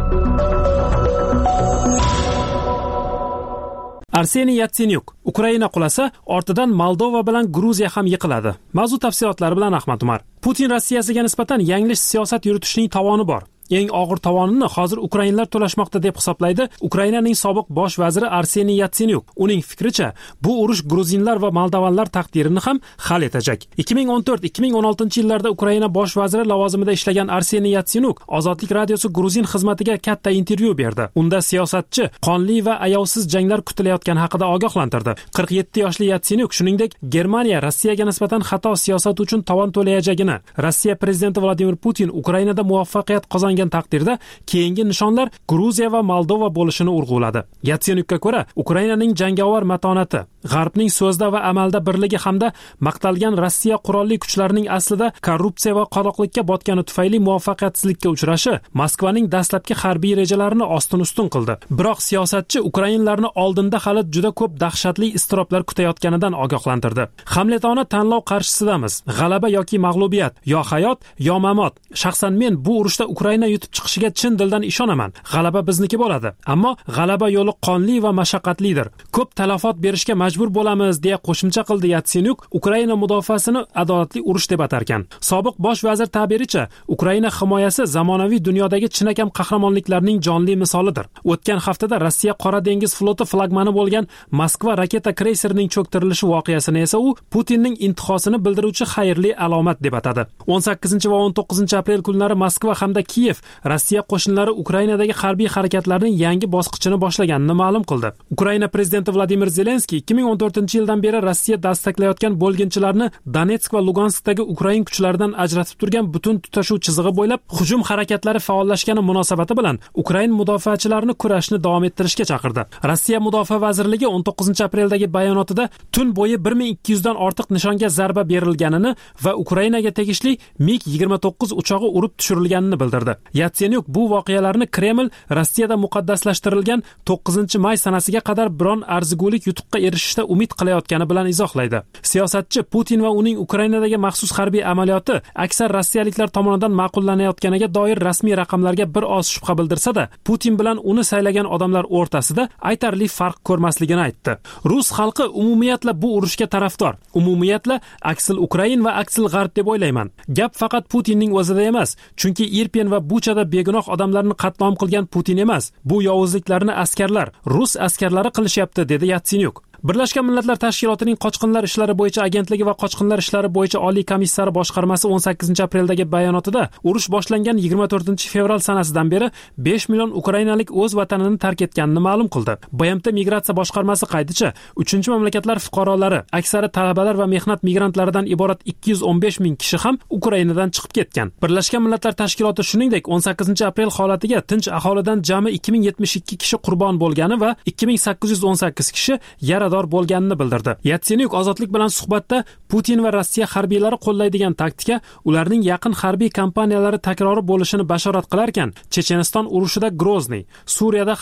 Speaker 9: Arseniy Yatsenyuk Ukraina qulasa, ortidan Moldova bilan Gruziya ham yiqiladi. Mavzu tafsilotlari bilan Ahmad Umar. Putin Rossiyasiga nisbatan yanglish siyosat yuritishning tovoni bor. Eng og'ir tovonini hozir ukrainlar to'lashmoqda deb hisoblaydi Ukrainaning sobiq bosh vaziri Arseniy Yatsenyuk. Uning fikricha, bu urush gruzinlar va moldovanlar taqdirini ham hal etacak. ikki ming o'n to'rt ikki ming o'n oltinchi yillarda Ukraina bosh vaziri lavozimida ishlagan Arseniy Yatsenyuk Ozodlik radiosi Gruzin xizmatiga katta intervyu berdi. Unda siyosatchi qonli va ayovsiz janglar kutilayotgani haqida ogohlantirdi. qirq yetti yoshli Yatsenyuk shuningdek Germaniya Rossiyaga nisbatan xato siyosat uchun tovon to'layajagini, Rossiya prezidenti Vladimir Putin Ukrainada muvaffaqiyat qozongan taqdirda keyingi nishonlar Gruziya va Moldova bo'lishini urg'uladi. Yatsenyukka ko'ra, Ukrainaning jangovar matonati, G'arbning so'zda va amalda birligi hamda maqtalgan Rossiya qurolli kuchlarining aslida korrupsiya va qoloqlikka botgani tufayli muvaffaqiyatsizlikka uchrashi Moskvaning dastlabki harbiy rejalarini ostin-ustun qildi. Biroq siyosatchi ukrainlarni oldinda hali juda ko'p dahshatli iztiroblar kutayotganidan ogohlantirdi. Hamletona tanlov qarshisidamiz. G'alaba yoki mag'lubiyat, yo hayot, yo mamot. Shaxsan men bu urushda Ukraina yutib chiqishiga chin dildan ishonaman. G'alaba bizniki bo'ladi. Ammo g'alaba yo'li qonli va mashaqqatlidir. Ko'p talafot berishga majbur bo'lamiz, deya qo'shimcha qildi Yatsenyuk. Ukraina mudofaasini adolatli urush deb atarkan. Sobiq bosh vazir ta'biricha, Ukraina himoyasi zamonaviy dunyodagi chinakam qahramonliklarning jonli misolidir. O'tgan haftada Rossiya Qora dengiz floti flagmani bo'lgan Moskva raketa kreyserining cho'ktirilishi voqeasini esa u Putinning intihosini bildiruvchi xayrli alomat deb atadi. o'n sakkizinchi va o'n to'qqizinchi aprel kunlari Moskva hamda Kiyev Rossiya qo'shinlari Ukrainadagi harbiy harakatlarning yangi bosqichini boshlaganini ma'lum qildi. Ukraina prezidenti Vladimir Zelenskiy ikki ming o'n to'rtinchi yildan beri Rossiya dastaklayotgan bo'lginchilarni Donetsk va Luganskdagi Ukrain kuchlaridan ajratib turgan butun tutashuv chizig'i bo'ylab hujum harakatlari faollashgani munosabati bilan Ukrain mudofaachilarini kurashni davom ettirishga chaqirdi. Rossiya mudofaa vazirligi o'n to'qqizinchi apreldagi bayonotida tun bo'yi bir ming ikki yuz dan ortiq nishonga zarba berilganini va Ukrainaga tegishli mig yigirma to'qqiz uchog'i urib tushirilganini bildirdi. Yatsenyuk bu voqealarni Kreml Rossiyada muqaddaslashtirilgan to'qqizinchi may sanasiga qadar biron arzigulik yutuqqa erishishda umid qilayotgani bilan izohlaydi. Siyosatchi Putin va uning Ukrainadagi maxsus harbiy amaliyoti aksar rossiyaliklar tomonidan ma'qullanayotganiga doir rasmiy raqamlarga bir oz shubha bildirsa-da, Putin bilan uni saylagan odamlar o'rtasida aytarli farq ko'rmasligini aytdi. Rus xalqi umumiyatla bu urushga tarafdor. Umumiyatla aksil Ukrain va aksil G'arb deb o'ylayman. Gap faqat Putinning o'zida emas, chunki Irpin va Buchada begunoh odamlarni qatl qilgan Putin emas. Bu yovuzliklarni askarlar, rus askarlari qilishyapti, dedi Yatsenyuk. Birlashgan Millatlar Tashkilotining qochqinlar ishlari bo'yicha agentligi va qochqinlar ishlari bo'yicha oliy komissari boshqarmasi o'n sakkizinchi apreldagi bayonotida urush boshlangan yigirma to'rtinchi fevral sanasidan beri besh million ukrainalik o'z vatanini tark etganini ma'lum qildi. B M T migratsiya boshqarmasi qaydicha, uchinchi mamlakatlar fuqarolari, aksari talabalar va mehnat migrantlaridan iborat ikki yuz o'n besh ming kishi ham Ukrainadan chiqib ketgan. Birlashgan Millatlar Tashkiloti shuningdek o'n sakkizinchi aprel holatiga tinch aholidan jami ikki ming yetmish ikki kishi qurbon bo'lgani va ikki ming sakkiz yuz o'n sakkiz kishi yarador bo'lganini bildirdi. Yatsenyuk Ozodlik bilan suhbatda Putin va Rossiya harbiylari qo'llaydigan taktika ularning yaqin harbiy kampaniyalari takrori bo'lishini bashorat qilarkan, Checheniston urushida Grozniy, Suriyada Halab,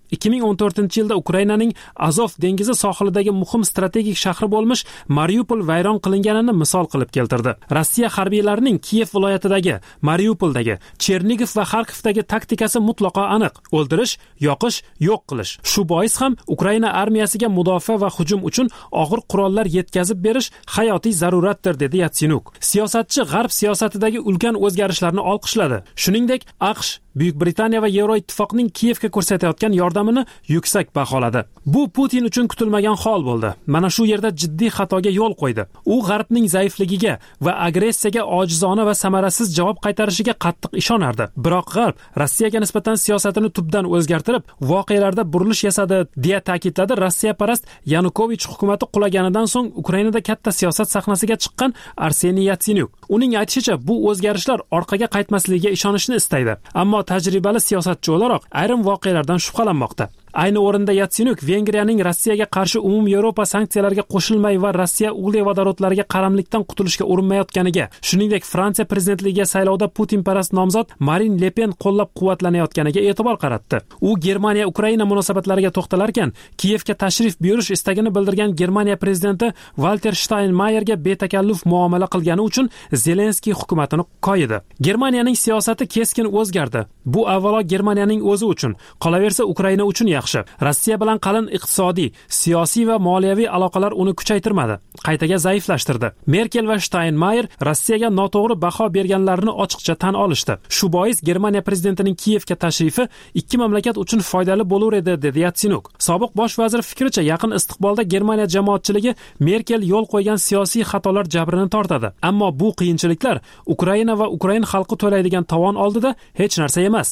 Speaker 9: ikki ming o'n to'rtinchi yilda Ukrainaning Azov dengizi sohilidagi muhim strategik shahri bo'lmish Mariupol vayron qilinganini misol qilib keltirdi. Rossiya harbiylarining Kiyev viloyatidagi, Mariupoldagi, Chernigov va Xarkovdagi taktikasi mutlaqo aniq: o'ldirish, yoqish, yo'q qilish. Shu bois ham Ukraina armiyasiga mudofaa va hujum uchun og'ir qurollar yetkazib berish hayotiy zaruratdir, dedi Yatsenyuk. Siyosatchi g'arb siyosatidagi ulkan o'zgarishlarni olqishladi. Shuningdek, AQSh, Buyuk Britaniya va Yevroittifoqning Kiyevga ko'rsatayotgan yordamini yuksak baholadi. Bu Putin uchun kutilmagan hol bo'ldi. Mana shu yerda jiddiy xatoga yo'l qo'ydi. U g'arbning zaifligiga va agressiyaga ojizona va samarasiz javob qaytarishiga qattiq ishonardi. Biroq g'arb Rossiyaga nisbatan siyosatini tubdan o'zgartirib, voqealarda burilish yasadi, deya ta'kidladi Rossiyaparast Yanukovich hukumati qulaganidan so'ng Ukrainada katta siyosat sahnasiga chiqqan Arseniy Yatsenyuk. Uning aytishicha, bu o'zgarishlar orqaga qaytmasligiga ishonishni istaydi. Ammo tajribali siyosatchi o'laroq ayrim voqealardan shubhalanmoqda. Ayni o'rinda Yatsenyuk Vengriyaning Rossiyaga qarshi umum Yevropa sanksiyalariga qo'shilmay va Rossiya uglevodorodlariga qaramlikdan qutulishga urinmayotganiga, shuningdek Fransiya prezidentligiga saylovda Putin parast nomzod Marin Le Pen qo'llab-quvvatlanayotganiga e'tibor qaratdi. U Germaniya Ukraina munosabatlariga to'xtalarkan, Kiyevga tashrif buyurish istagini bildirgan Germaniya prezidenti Walter Steinmeierga betakalluf muomala qilgani uchun Zelenskiy hukumatini qo'ydi. Germaniyaning siyosati keskin o'zgardi. Bu avvalo Germaniyaning o'zi uchun, qolaversa Ukraina uchun yaxshi. Rossiya bilan qalin iqtisodiy, siyosiy va moliyaviy aloqalar uni kuchaytirmadi, qaytaga zaiflashtirdi. Merkel va Steinmeier Rossiyaga noto'g'ri baho berganlarini ochiqcha tan olishdi. Shu bois Germaniya prezidentining Kiyevga tashrifi ikki mamlakat uchun foydali bo'lar edi, dedi Yatsenyuk. Sobiq bosh vazir fikricha, yaqin istiqbolda Germaniya jamoatchiligi Merkel yo'l qo'ygan siyosiy xatolar jabrini tortadi. Ammo bu qiyinchiliklar Ukraina va Ukrain xalqi to'laydigan tovon oldida hech narsa emas.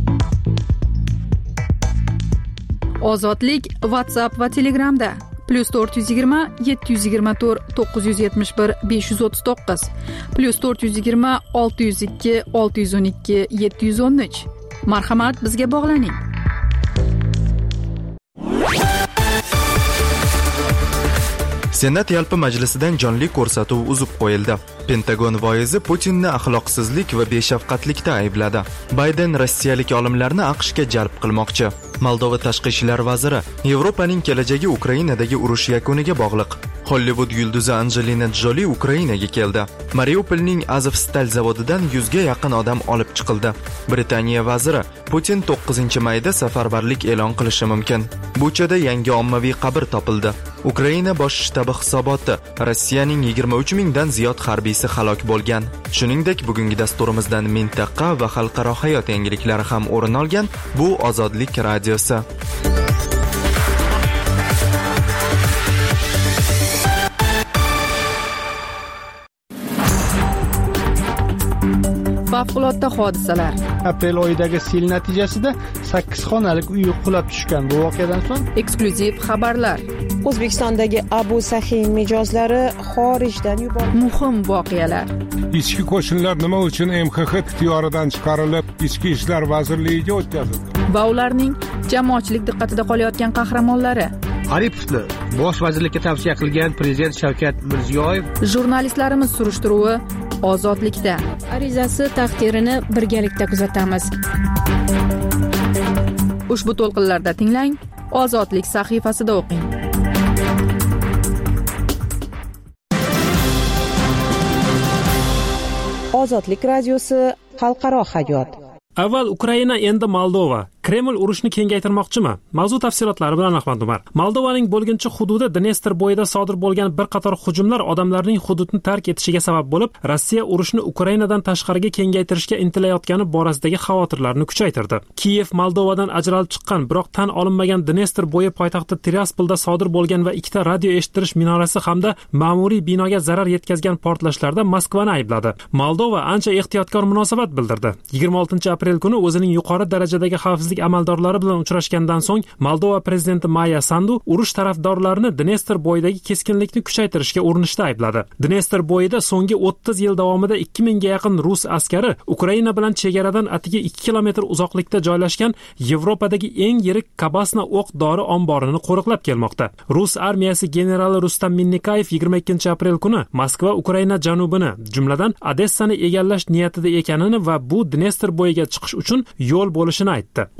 Speaker 5: Ozodlik WhatsApp va Telegramda plus to'rt yuz yigirma yetti yuz yigirma to'rt to'qqiz yuz yetmish bir besh yuz o'ttiz to'qqiz plus to'rt yuz yigirma olti yuz ikki olti yuz o'n ikki yetti yuz o'n uch. Marhamat, bizga bog'laning.
Speaker 1: Senat yalpi majlisidan jonli ko'rsatuv uzib qo'yildi. Pentagon voizi Putinni axloqsizlik va beshafqatlikda aybladi. Bayden rossiyalik olimlarni AQShga jalb qilmoqchi. Moldova tashqi ishlar vaziri: Yevropaning kelajagi Ukrainadagi urush yakuniga bog'liq. Hollywood yulduzi Angelina Joli Ukrainaga keldi. Mariupolning Azovstal zavodidan yuzga yaqin odam olib chiqildi. Britaniya vaziri: Putin to'qqizinchi mayda safarbarlik e'lon qilishi mumkin. Buchada yangi ommaviy qabr topildi. Ukraina bosh shtabi hisoboti: Rossiyaning yigirma uch mingdan ziyod harbiysi halok bo'lgan. Shuningdek, bugungi dasturimizdan mintaqa va xalqaro hayot yangiliklari ham o'rin olgan. Bu Ozodlik radiosi.
Speaker 5: Favqulodda hodisalar.
Speaker 3: Aprel oyidagi sel natijasida sakkiz xonalik uy qulab tushgan. Bu voqeadan so'ng
Speaker 5: eksklyuziv xabarlar.
Speaker 8: O'zbekistondagi Abu Sahiy mijozlari xorijdan yuborildi.
Speaker 5: Muhim voqealar.
Speaker 10: Ichki qo'shinlar nima uchun M X X ixtiyoridan chiqarilib, Ichki ishlar vazirligiga o'tkazildi?
Speaker 5: Va ularning jamoatchilik diqqatida qolayotgan qahramonlari.
Speaker 11: Aripovni bosh vazirlikka tavsiya qilgan prezident Shavkat Mirziyoyev.
Speaker 5: Jurnalistlarimiz surishtiruvi Ozodlikda.
Speaker 6: Arizasi taqdirini birgalikda kuzatamiz.
Speaker 5: Ushbu to'lqinlarda tinglang, Ozodlik sahifasida o'qing.
Speaker 8: Ozodlik radiosi xalqaro hayot.
Speaker 9: Avval Ukraina, endi Moldova. Kreml urushni kengaytirmoqchimi? Mavzu tafsilotlari bilan Ahmad Umar. Moldovaning bo'lginchi hududi Dnestr bo'yida sodir bo'lgan bir qator hujumlar odamlarning hududni tark etishiga sabab bo'lib, Rossiya urushni Ukrainadan tashqariga kengaytirishga intilayotgani borasidagi xavotirlarni kuchaytirdi. Kiyev Moldovadan ajralib chiqqan, biroq tan olinmagan Dnestr bo'yi poytaxti Tiraspolda sodir bo'lgan va ikkita radio eshittirish minorasi hamda ma'muriy binoga zarar yetkazgan portlashlarda Moskvani aybladi. Moldova ancha ehtiyotkor munosabat bildirdi. yigirma oltinchi aprel kuni o'zining yuqori darajadagi xavfsizlik amaldorlari bilan uchrashgandan so'ng Moldova prezidenti Maya Sandu urush tarafdorlarini Dnestr bo'yidagi keskinlikni kuchaytirishga urinishda aybladi. Dnestr bo'yida so'nggi o'ttiz yil davomida ikki mingga yaqin rus askari Ukraina bilan chegaradan atigi ikki kilometr uzoqlikda joylashgan Yevropadagi eng yirik Kabasna o'q-dori omborini qo'riqlab kelmoqda. Rus armiyasi generali Rustam Minnikayev yigirma ikkinchi aprel kuni Moskva Ukraina janubini, jumladan Odessani egallash niyatida ekanini va bu Dnestr bo'yiga chiqish uchun yo'l bo'lishini aytdi.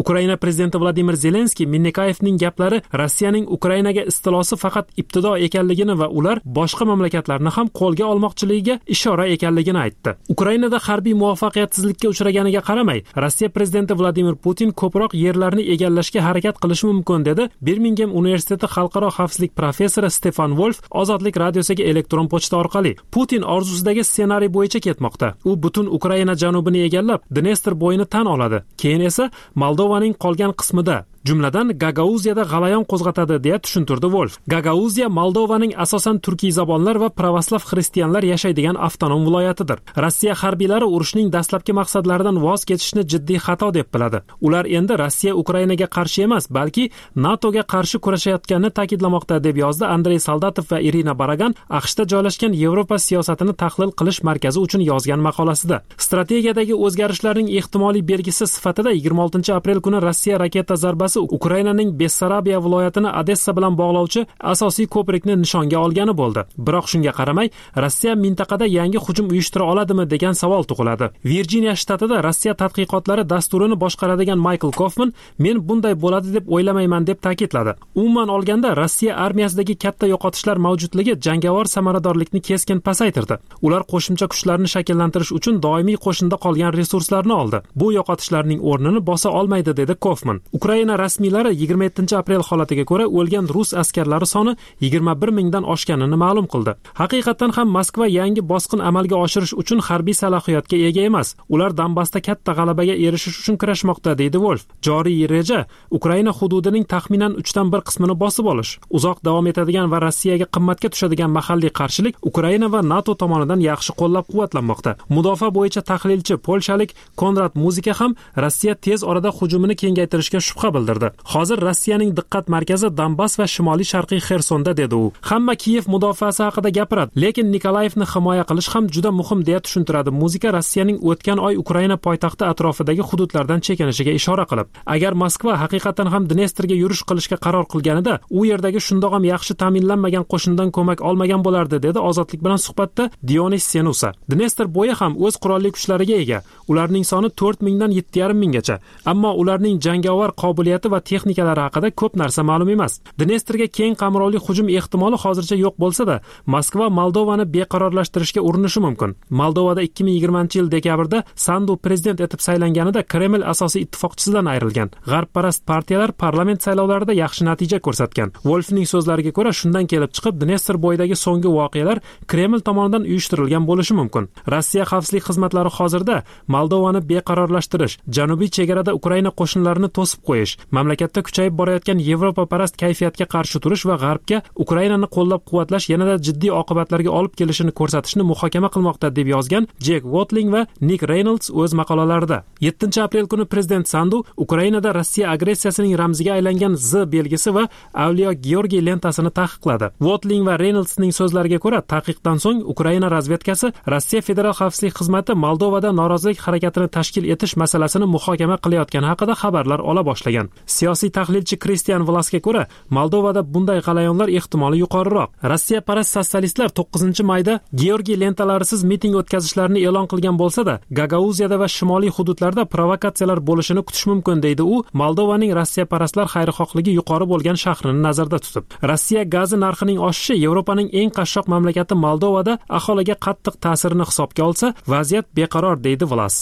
Speaker 9: Ukraina prezidenti Vladimir Zelenskiy Minnekayevning gaplari Rossiyaning Ukrainaga istilosi faqat ibtido ekanligini va ular boshqa mamlakatlarni ham qo'lga olmoqchiligiga ishora ekanligini aytdi. Ukrainada harbiy muvaffaqiyatsizlikka uchraganiga qaramay, Rossiya prezidenti Vladimir Putin ko'proq yerlarni egallashga harakat qilishi mumkin dedi Birmingham universiteti xalqaro xavfsizlik professori Stefan Wolf Ozodlik radiosiga elektron pochta orqali. Putin orzusidagi ssenariy bo'yicha ketmoqda. U butun Ukraina janubini egallab, Dnestr bo'yini tan oladi. Keyin esa Moldovaning qolgan qismida, jumladan Gagauziyada g'alayon qo'zg'atadi deya tushuntirdi Wolf. Gagauziya Moldovaning asosan turkiy zabonlar va pravoslav xristianlar yashaydigan avtonom viloyatidir. Rossiya harbiylari urushning dastlabki maqsadlaridan voz kechishni jiddiy xato deb biladi. Ular endi Rossiya Ukrainaga qarshi emas, balki NATOga qarshi kurashayotganini ta'kidlamoqda deb yozdi Andrey Soldatov va Irina Baragan AQShda joylashgan Yevropa siyosatini tahlil qilish markazi uchun yozgan maqolasida. Strategiyadagi o'zgarishlarning ehtimoliy belgisi sifatida yigirma oltinchi aprel kuni Rossiya raketa zarbasi Ukrainaning Bessarabiya viloyatini Odessa bilan bog'lovchi asosiy ko'prikni nishonga olgani bo'ldi. Biroq shunga qaramay, Rossiya mintaqada yangi hujum uyushtira oladimi degan savol tug'iladi. Virjiniya shtatida Rossiya tadqiqotlari dasturini boshqaradigan Michael Kaufman men bunday bo'ladi deb o'ylamayman deb ta'kidladi. Umuman olganda Rossiya armiyasidagi katta yo'qotishlar mavjudligi jangovar samaradorlikni keskin pasaytirdi. Ular qo'shimcha kuchlarni shakllantirish uchun doimiy qo'shinda qolgan resurslarni oldi. Bu yo'qotishlarning o'rnini bosa olmaydi dedi Kaufman. Ukraina rasmiylari yigirma yettinchi aprel holatiga ko'ra o'lgan rus askarlari soni yigirma bir mingdan oshganini ma'lum qildi. Haqiqatan ham Moskva yangi bosqin amalga oshirish uchun harbiy salohiyatga ega emas. Ular Donbassda katta g'alabaga erishish uchun kurashmoqda deydi Wolf. Joriy reja Ukraina hududining taxminan uchdan bir qismini bosib olish. Uzoq davom etadigan va Rossiyaga qimmatga tushadigan mahalliy qarshilik Ukraina va NATO tomonidan yaxshi qo'llab-quvvatlanmoqda. Mudofaa bo'yicha tahlilchi polshalik Konrad Muzika ham Rossiya tez orada hujumini kengaytirishga shubha bildirdi. Hozir Rossiyaning diqqat markazi Donbass va shimoliy sharqiy Xersonda dedi u. Hamma Kiyev mudofaasi haqida gapiradi, lekin Nikolayevni himoya qilish ham juda muhim deya tushuntiradi. Muzika Rossiyaning o'tgan oy Ukraina poytaxti atrofidagi hududlardan chekinishiga ishora qilib, agar Moskva haqiqatan ham Dnestrga yurish qilishga qaror qilganida, u yerdagi shundoq ham yaxshi ta'minlanmagan qo'shindan ko'mak olmagan bo'lardi dedi Ozodlik bilan suhbatda Dionis Senusa. Dnestr bo'yi ham o'z qurolli kuchlariga ega. Ularning soni to'rt mingdan yetti yarim minggacha. Ammo ularning jangovar qobiliyati va texnikalari haqida ko'p narsa ma'lum emas. Dnestrga keng qamrovli hujum ehtimoli hozircha yo'q bo'lsa-da, Moskva Moldovani beqarorlashtirishga urinishi mumkin. Moldovada ikki ming yigirmanchi yil dekabrda Sandu prezident etib saylanganida Kreml asosiy ittifoqchisidan ayrilgan. G'arbparast partiyalar parlament saylovlarida yaxshi natija ko'rsatgan. Wolfning so'zlariga ko'ra, shundan kelib chiqib Dnestr bo'yidagi so'nggi voqealar Kreml tomonidan uyushtirilgan bo'lishi mumkin. Rossiya xavfsizlik xizmatlari hozirda Moldovani beqarorlashtirish, janubiy chegarada Ukraina qo'shinlarini to'sib qo'yish, mamlakatda kuchayib borayotgan Yevropaparast kayfiyatga qarshi turish va G'arbga Ukrainani qo'llab-quvvatlash yanada jiddiy oqibatlarga olib kelishini ko'rsatishni muhokama qilmoqda deb yozgan Jack Watling va Nick Reynolds o'z maqolalarida. yettinchi aprel kuni prezident Sandu Ukrainada Rossiya agressiyasining ramziga aylangan Z belgisi va Avliyo Georgiy lentasini taqiqladi. Watling va Reynoldsning so'zlariga ko'ra, taqiqdan so'ng Ukraina razvedkasi Rossiya Federal xavfsizlik xizmati Moldovada norozilik harakatini tashkil etish masalasini muhokama qilayotgani haqida xabarlar ola boshlagan. Siyosiy tahlilchi Kristian Vlasga ko'ra, Moldovada bunday g'alayonlar ehtimoli yuqoriroq. Rossiya parast sotsialistlar to'qqizinchi mayda Georgiy lentalarisiz miting o'tkazishlarini e'lon qilgan bo'lsa-da, Gagauziyada va shimoliy hududlarda provokatsiyalar bo'lishini kutish mumkin deydi u, Moldovaning Rossiya parastlar xayrixohligi yuqori bo'lgan shahrini nazarda tutib. Rossiya gazi narxining oshishi Yevropaning eng qashshoq mamlakati Moldovada aholiga qattiq ta'sirini hisobga olsa, vaziyat beqaror deydi Vlas.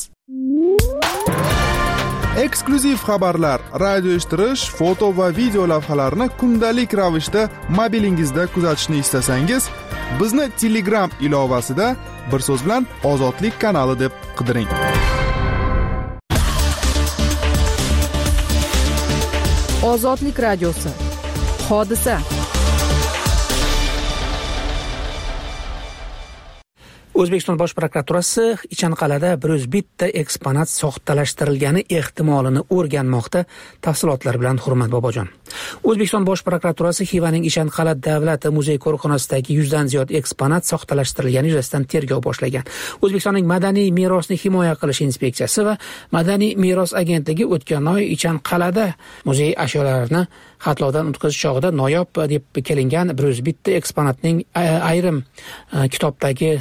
Speaker 2: Eksklyuziv xabarlar, radio eshittirish, foto va video lavhalarni kundalik ravishda mobilingizda kuzatishni istasangiz, bizni Telegram ilovasida bir so'z bilan Ozodlik kanali deb qidiring.
Speaker 5: Ozodlik radiosi. Hodisa.
Speaker 7: O'zbekiston Bosh prokuraturasi Ichanqal'ada bir yuz bitta eksponat soxtalashtirilgani ehtimolini o'rganmoqda. Tafsilotlar bilan Hurmat Bobojon. O'zbekiston Bosh prokuraturasi Xivaning Ichanqal'a davlat muzey ko'rxonasidagi yuzdan ziyod eksponat soxtalashtirilgani yuzasidan tergov boshlagan. O'zbekistonning madaniy merosni himoya qilish inspeksiyasi va madaniy meros agentligi o'tgan oy Ichanqal'ada muzey ashyolarini xatlovdan o'tkazish chog'ida noyob deb kelingan bir yuz bitta eksponatning ayrim kitobdagi tafsil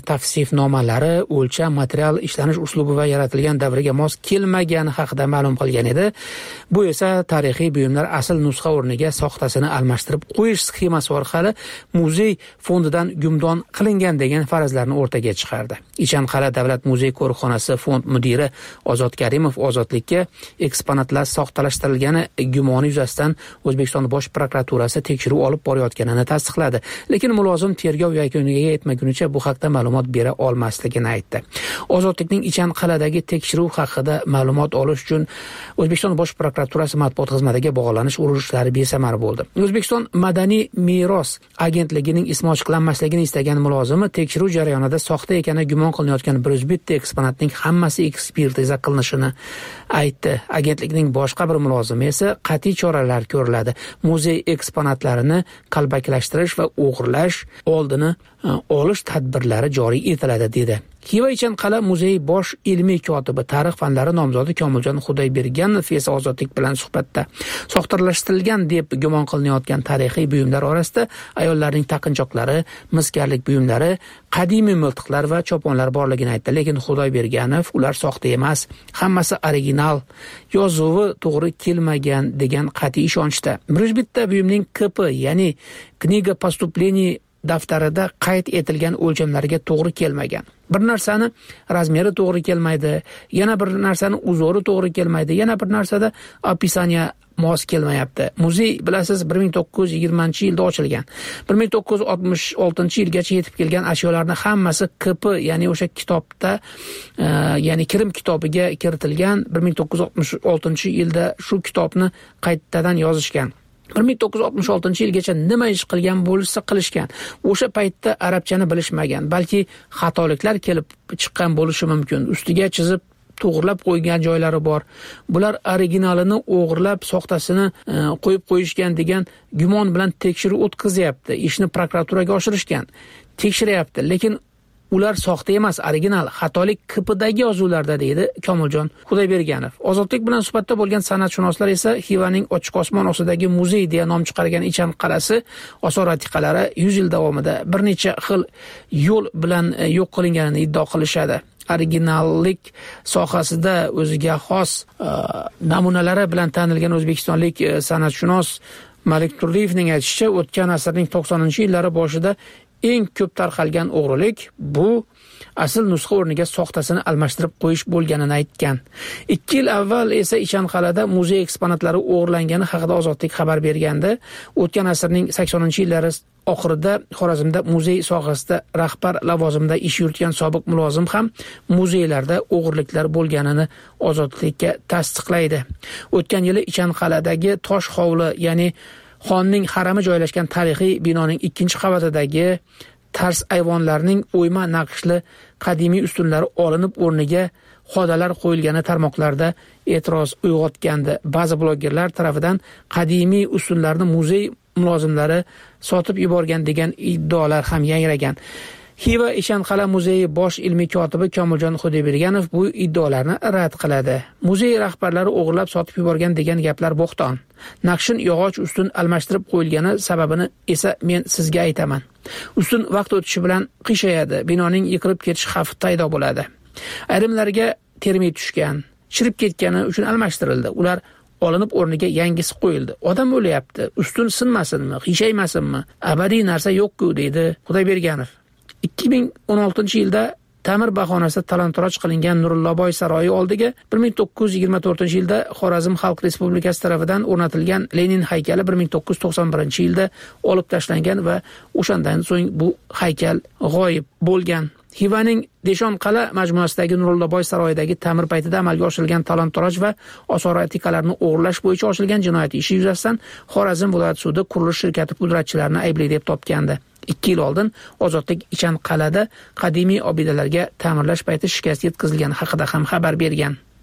Speaker 7: tashrifnomalari o'lcham, material ishlanish uslubi va yaratilgan davriga mos kelmagani haqida ma'lum qilgan edi. Bu esa tarixiy buyumlar asl nusxa o'rniga soxtasini almashtirib qo'yish sxemasi orqali muzey fondidan gumdon qilingan degan farazlarni o'rtaga chiqardi. Ichanqal'a davlat muzey qo'riqxonasi fond mudiri Ozod Karimov ozodlikka eksponatlar soxtalashtirilgani gumoni yuzasidan O'zbekiston bosh prokuraturasi tekshiruv olib borayotganini tasdiqladi. Lekin mulozim tergov yakuniga yetmagunicha bu haqda ma'lumot bera olmasligini aytdi. Ozodlikning Ichanqal'dagi tekshiruv haqida ma'lumot olish uchun O'zbekiston bosh prokuraturasi matbuot xizmatiga bog'lanish urunishlari besamar bo'ldi. O'zbekiston madaniy meros agentligining ismi ochiqlanmasligini istagan mulozimi tekshiruv jarayonida soxta ekani gumon qilinayotgan bir yuz bitta eksponatning hammasi ekspertiza qilinishini aytdi. Agentlikning boshqa bir mulozimi esa qat'iy choralar ko'riladi. Muzey eksponatlarini qalbakilashtirish va o'g'irlash oldini olish tadbirlari joriy etiladi dedi. Xiva Ichanqal'a muzey bosh ilmiy kotibi tarix fanlari nomzodi Komiljon Xudoyberganov esa ozodlik bilan suhbatda soxtalashtirilgan deb gumon qilinayotgan tarixiy buyumlar orasida ayollarning taqinchoqlari, miskarlik buyumlari, qadimiy miltiqlar va choponlar borligini aytdi. Lekin Xudoyberganov ular soxta emas, hammasi original, yozuvi to'g'ri kelmagan degan qat'iy ishonchda. bir yuz bitta buyumning K P, ya'ni Kniga поступлений daftarida qayd etilgan o'lchamlarga to'g'ri kelmagan. Bir narsani razmeri to'g'ri kelmaydi, yana bir narsani uzori to'g'ri kelmaydi, yana bir narsada opisaniya mos kelmayapti. Muzey bilasiz bir ming to'qqiz yuz yigirmanchi yilda ochilgan. bir ming to'qqiz yuz oltmish oltinchi yilgacha yetib kelgan ashyolarning hammasi K P, ya'ni o'sha kitobda, e, ya'ni Kirim kitobiga kiritilgan. bir ming to'qqiz yuz oltmish oltinchi yilda shu kitobni qaytadan yozishgan. bir ming to'qqiz yuz oltmish oltinchi yilgacha nima ish qilgan bo'lsa qilishgan. O'sha paytda arabchani bilishmagan, balki xatoliklar kelib chiqqan bo'lishi mumkin. Ustiga chizib to'g'rilab qo'ygan joylari bor. Bular originalini o'g'irlab soxtasini e, qo'yib qo'yishgan degan gumon bilan tekshiruv o'tkazyapti. Ishni prokuraturaga oshirishgan. Tekshiryapti, lekin ular soxta emas, original, xatolik K P'dagi yozuvlarda deydi Komiljon Xudoyberganov. Ozodlik bilan suhbatda bo'lgan san'atshunoslar esa Xivaning ochiq osmon ostidagi muzey deya nom chiqargan Ichanqal'asi osor-atiqalari yuz yil davomida bir necha xil yo'l bilan yo'q qilinganini iddao qilishadi. Originallik sohasida o'ziga xos e, namunalari bilan tanilgan o'zbekistonlik e, san'atshunos Malik Turdiyevning aytishicha, o'tgan asrning to'qsoninchi yillari boshida eng ko'p tarqalgan o'g'rilik bu asl nusxa o'rniga soxtasini almashtirib qo'yish bo'lganini aytgan. ikki yil avval esa Ichanqal'da muzey eksponatlari o'g'irlangani haqida Ozodlik xabar bergandi. O'tgan asrning saksoninchi yillari oxirida Xorazmda muzey sohasida rahbar lavozimida ish yuritgan sobiq mulozim ham muzeylarda o'g'irliklar bo'lganini Ozodlikka tasdiqlaydi. O'tgan yili Ichanqal'dagi tosh hovli, ya'ni xonning harami joylashgan tarixiy binoning ikkinchi qavatidagi tars ayvonlarning o'yma naqshli qadimiy ustunlari olinib o'rniga xodalar qo'yilgani tarmoqlarda e'tiroz uyg'otgandi. Ba'zi blogerlar tomonidan qadimiy ustunlarni muzey mulozimlari sotib yuborgan degan iddaolar ham yangragan. Xiva Ichanqal'a muzeyi bosh ilmiy kotibi Komiljon Xudoyberganov bu iddaolarni rad qiladi. Muzey rahbarlari o'g'irlab sotib yuborgan degan gaplar bo'xton. Naqshin yog'och ustun almashtirib qo'yilgani sababini esa men sizga aytaman. Ustun vaqt o'tishi bilan qiyshayadi, binoning yiqilib ketish xavfi paydo bo'ladi. Ayrimlarga termit tushgan, chirib ketgani uchun almashtirildi. Ular olinib o'rniga yangisi qo'yildi. Odam o'lyapti, ustun sinmasinmi, qiyshaymasinmi? Abadiy narsa yo'q-ku deydi Xudoyberganov. ikki ming o'n oltinchi yilda ta'mir bahonasida talon-toroj qilingan Nurillaboy saroyi oldiga bir ming to'qqiz yuz yigirma to'rtinchi yilda Xorazm Xalq Respublikasi tomonidan o'rnatilgan Lenin haykali bir ming to'qqiz yuz to'qson birinchi yilda olib tashlangan va o'shandan so'ng bu haykal g'oyib bo'lgan. Xivaning Deshonqal'a majmuasidagi Nurillaboy saroyidagi ta'mir paytida amalga oshirilgan talon-toroj va osor-atiqalarni o'g'irlash bo'yicha ochilgan jinoyat ishi yuzasidan Xorazm viloyat sudi qurilish shirkati pudratchilarini aybli deb topgandi. ikki yil oldin Ozodlik Ichanqal'da qadimiy obidalarga ta'mirlash payti shikast yetkazilgani haqida ham xabar bergan.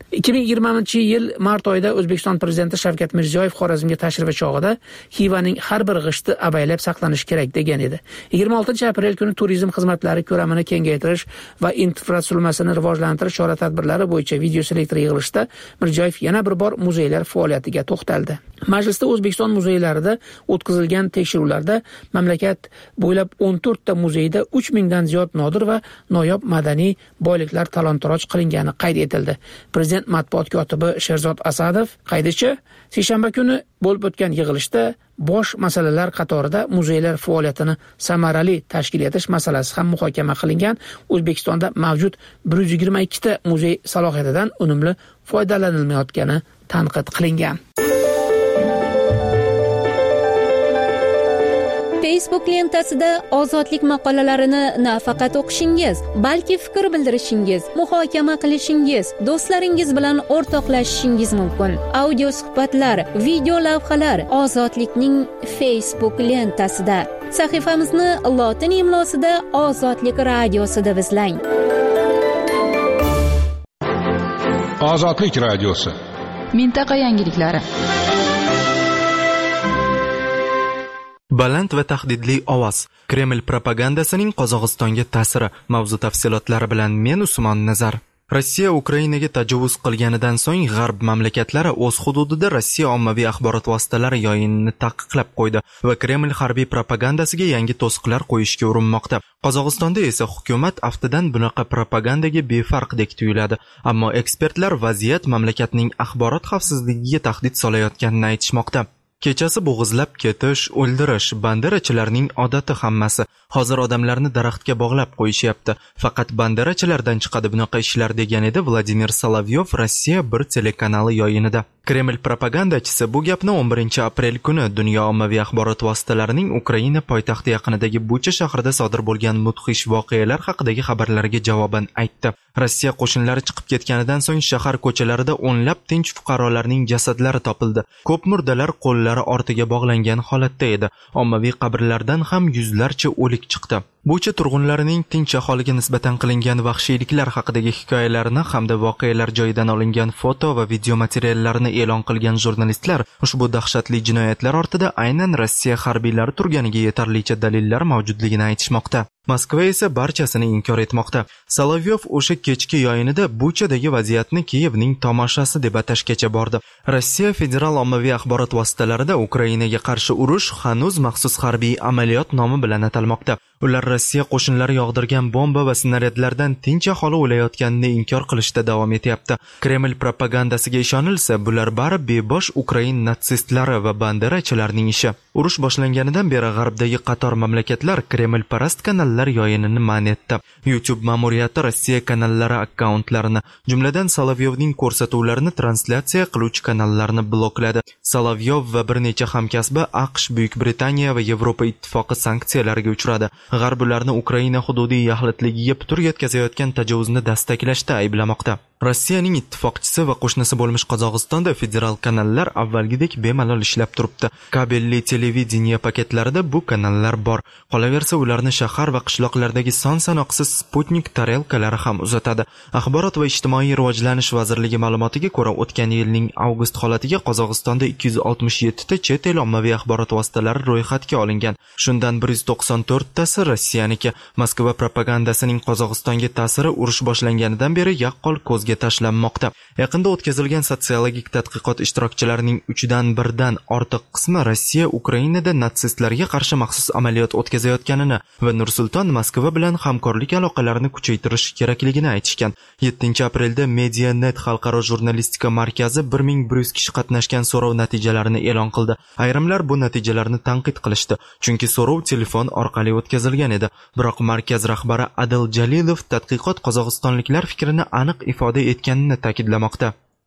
Speaker 7: ikki ming yigirmanchi yil mart oyida O'zbekiston prezidenti Shavkat Mirziyoyev Xorazmga tashrifi chog'ida Xivaning har bir g'ishti avaylab saqlanishi kerak degan edi. yigirma oltinchi aprel kuni turizm xizmatlari ko'lamini kengaytirish va infratuzilmasini rivojlantirish chora-tadbirlari bo'yicha video selektor yig'ilishida Mirziyoyev yana bir bor muzeylar faoliyatiga to'xtaldi. Majlisda O'zbekiston muzeylarida o'tkazilgan tekshiruvlarda mamlakat bo'ylab o'n to'rt ta muzeyda uch mingdan ziyod nodir va noyob madaniy boyliklar talon-toroj qilingani qayd etildi. Prezident matbuot kotibi Sherzod Asadov qaydicha, seshanba kuni bo'lib o'tgan yig'ilishda bosh masalalar qatorida muzeylar faoliyatini samarali tashkil etish masalasi ham muhokama qilingan. O'zbekistonda mavjud bir yuz yigirma ikki ta muzey salohiyatidan unumli foydalanilmayotgani tanqid qilingan.
Speaker 6: Facebook lentasida ozodlik maqolalarini nafaqat o'qishingiz, balki fikr bildirishingiz, muhokama qilishingiz, do'stlaringiz bilan o'rtoqlashishingiz mumkin. Audio suhbatlar, video lavhalar ozodlikning Facebook lentasida. Sahifamizni lotin imlosida Ozodlik radiosi deb izlang.
Speaker 10: Ozodlik radiosi.
Speaker 5: Mintaqa yangiliklari.
Speaker 1: Baland va tahdidli ovoz. Kreml propagandasining Qozog'istonga ta'siri. Mavzu tafsilotlari bilan men Usmon Nazar. Rossiya Ukrainaga tajovuz qilganidan so'ng g'arb mamlakatlari o'z hududida Rossiya ommaviy axborot vositalari yoyinini taqiqlab qo'ydi va Kreml harbiy propagandasiga yangi to'siqlar qo'yishga urinmoqda. Qozog'istonda esa hukumat aftidan bunaqa propagandaga befarqdek tuyuladi, ammo ekspertlar vaziyat mamlakatning axborot xavfsizligiga tahdid solayotganini aytishmoqda. Kechasi bo'g'izlab ketish, o'ldirish banderachilarning odati hammasi. Hozir odamlarni daraxtga bog'lab qo'yishyapti. Faqat banderachilardan chiqadi bunaqa ishlar degan edi Vladimir Solovyov Rossiya bir telekanali yoyinida. Kreml propagandachisi bu gapni o'n birinchi aprel kuni dunyo ommaviy axborot vositalarining Ukraina poytaxti yaqinidagi Bucha shahrida sodir bo'lgan mudhish voqealar haqidagi xabarlarga javoban aytdi. Rossiya qo'shinlari chiqib ketganidan so'ng shahar ko'chalarida o'nlab tinch fuqarolarning jasadlari topildi. Ko'p murdalar qo'llari ortiga bog'langan holatda edi. Ommaviy qabrlardan ham yuzlarcha o'lik chiqdi. Bucha turg'unlarining tinch aholiga nisbatan qilingan vahshiyliklar haqidagi hikoyalarini hamda voqealar joyidan olingan foto va video materiallarini e'lon qilgan jurnalistlar ushbu dahshatli jinoyatlar ortida aynan Rossiya harbiylari turganiga yetarlicha dalillar mavjudligini aytishmoqda. Moskva esa barchasini inkor etmoqda. Solovyov o'sha kechki yoyinida Buchadagi vaziyatni Kiyevning tomoshasi deb atashgacha bordi. Rossiya federal ommaviy axborot vositalarida Ukrainaga qarshi urush hanuz maxsus harbiy amaliyot nomi bilan atalmoqda. Ular Rossiya qo'shinlari yog'dirgan bomba va snaryadlardan tinch aholi o'layotganini inkor qilishda davom etyapti. Kreml propagandasiga ishonilsa, bular bari bebosh Ukrain natsistlari va banderachilarning ishi. Urush boshlanganidan beri g'arbdagi qator mamlakatlar Kreml parast kanallar yoyinini man etdi. YouTube ma'muriyati Rossiya kanallari akkauntlarini, jumladan Solovyovning ko'rsatuvlarini translyatsiya qiluvchi kanallarni blokladi. Solovyov va bir necha hamkasbi AQSh, Buyuk Britaniya va Yevropa ittifoqi sanksiyalarga uchradi. G'arb ularni Ukraina hududiy yaxlitligiga putur yetkazayotgan tajovuzni dastaklashda ayblamoqda. Rossiyaning ittifoqchisi va qo'shnisi bo'lmish Qozog'istonda federal kanallar avvalgidek bemalol ishlab turibdi. Kabelli televideniya paketlarida bu kanallar bor. Qolaversa, ularni shahar va qishloqlardagi son-sanoqsiz Sputnik tarelkalari ham uzatadi. Axborot va ijtimoiy rivojlanish vazirligi ma'lumotiga ko'ra, o'tgan yilning avgust holatiga Qozog'istonda ikki yuz oltmish yetti ta chet el ommaviy axborot vositalari ro'yxatga olingan. Shundan bir yuz to'qson to'rt tasi Rossiyaniki. Moskva propagandasining Qozog'istonga ta'siri urush boshlanganidan beri yaqqol ko'zga tashlanmoqda. Yaqinda o'tkazilgan sotsiologik tadqiqot ishtirokchilarining uchdan birdan ortiq qismi Rossiya Ukrainada natsistlarga qarshi maxsus amaliyot o'tkazayotganini va Nursulton Moskva bilan hamkorlik aloqalarini kuchaytirish kerakligini aytishgan. yettinchi aprelda Medianet xalqaro jurnalistika markazi bir ming bir yuz kishi qatnashgan so'rov natijalarini e'lon qildi. Ayrimlar bu natijalarni tanqid qilishdi, chunki so'rov telefon orqali o'tkazilgan edi. Biroq markaz rahbari Adil Jalilov tadqiqot qozog'istonliklar fikrini aniq ifoda etganini ta'kidlamoqda.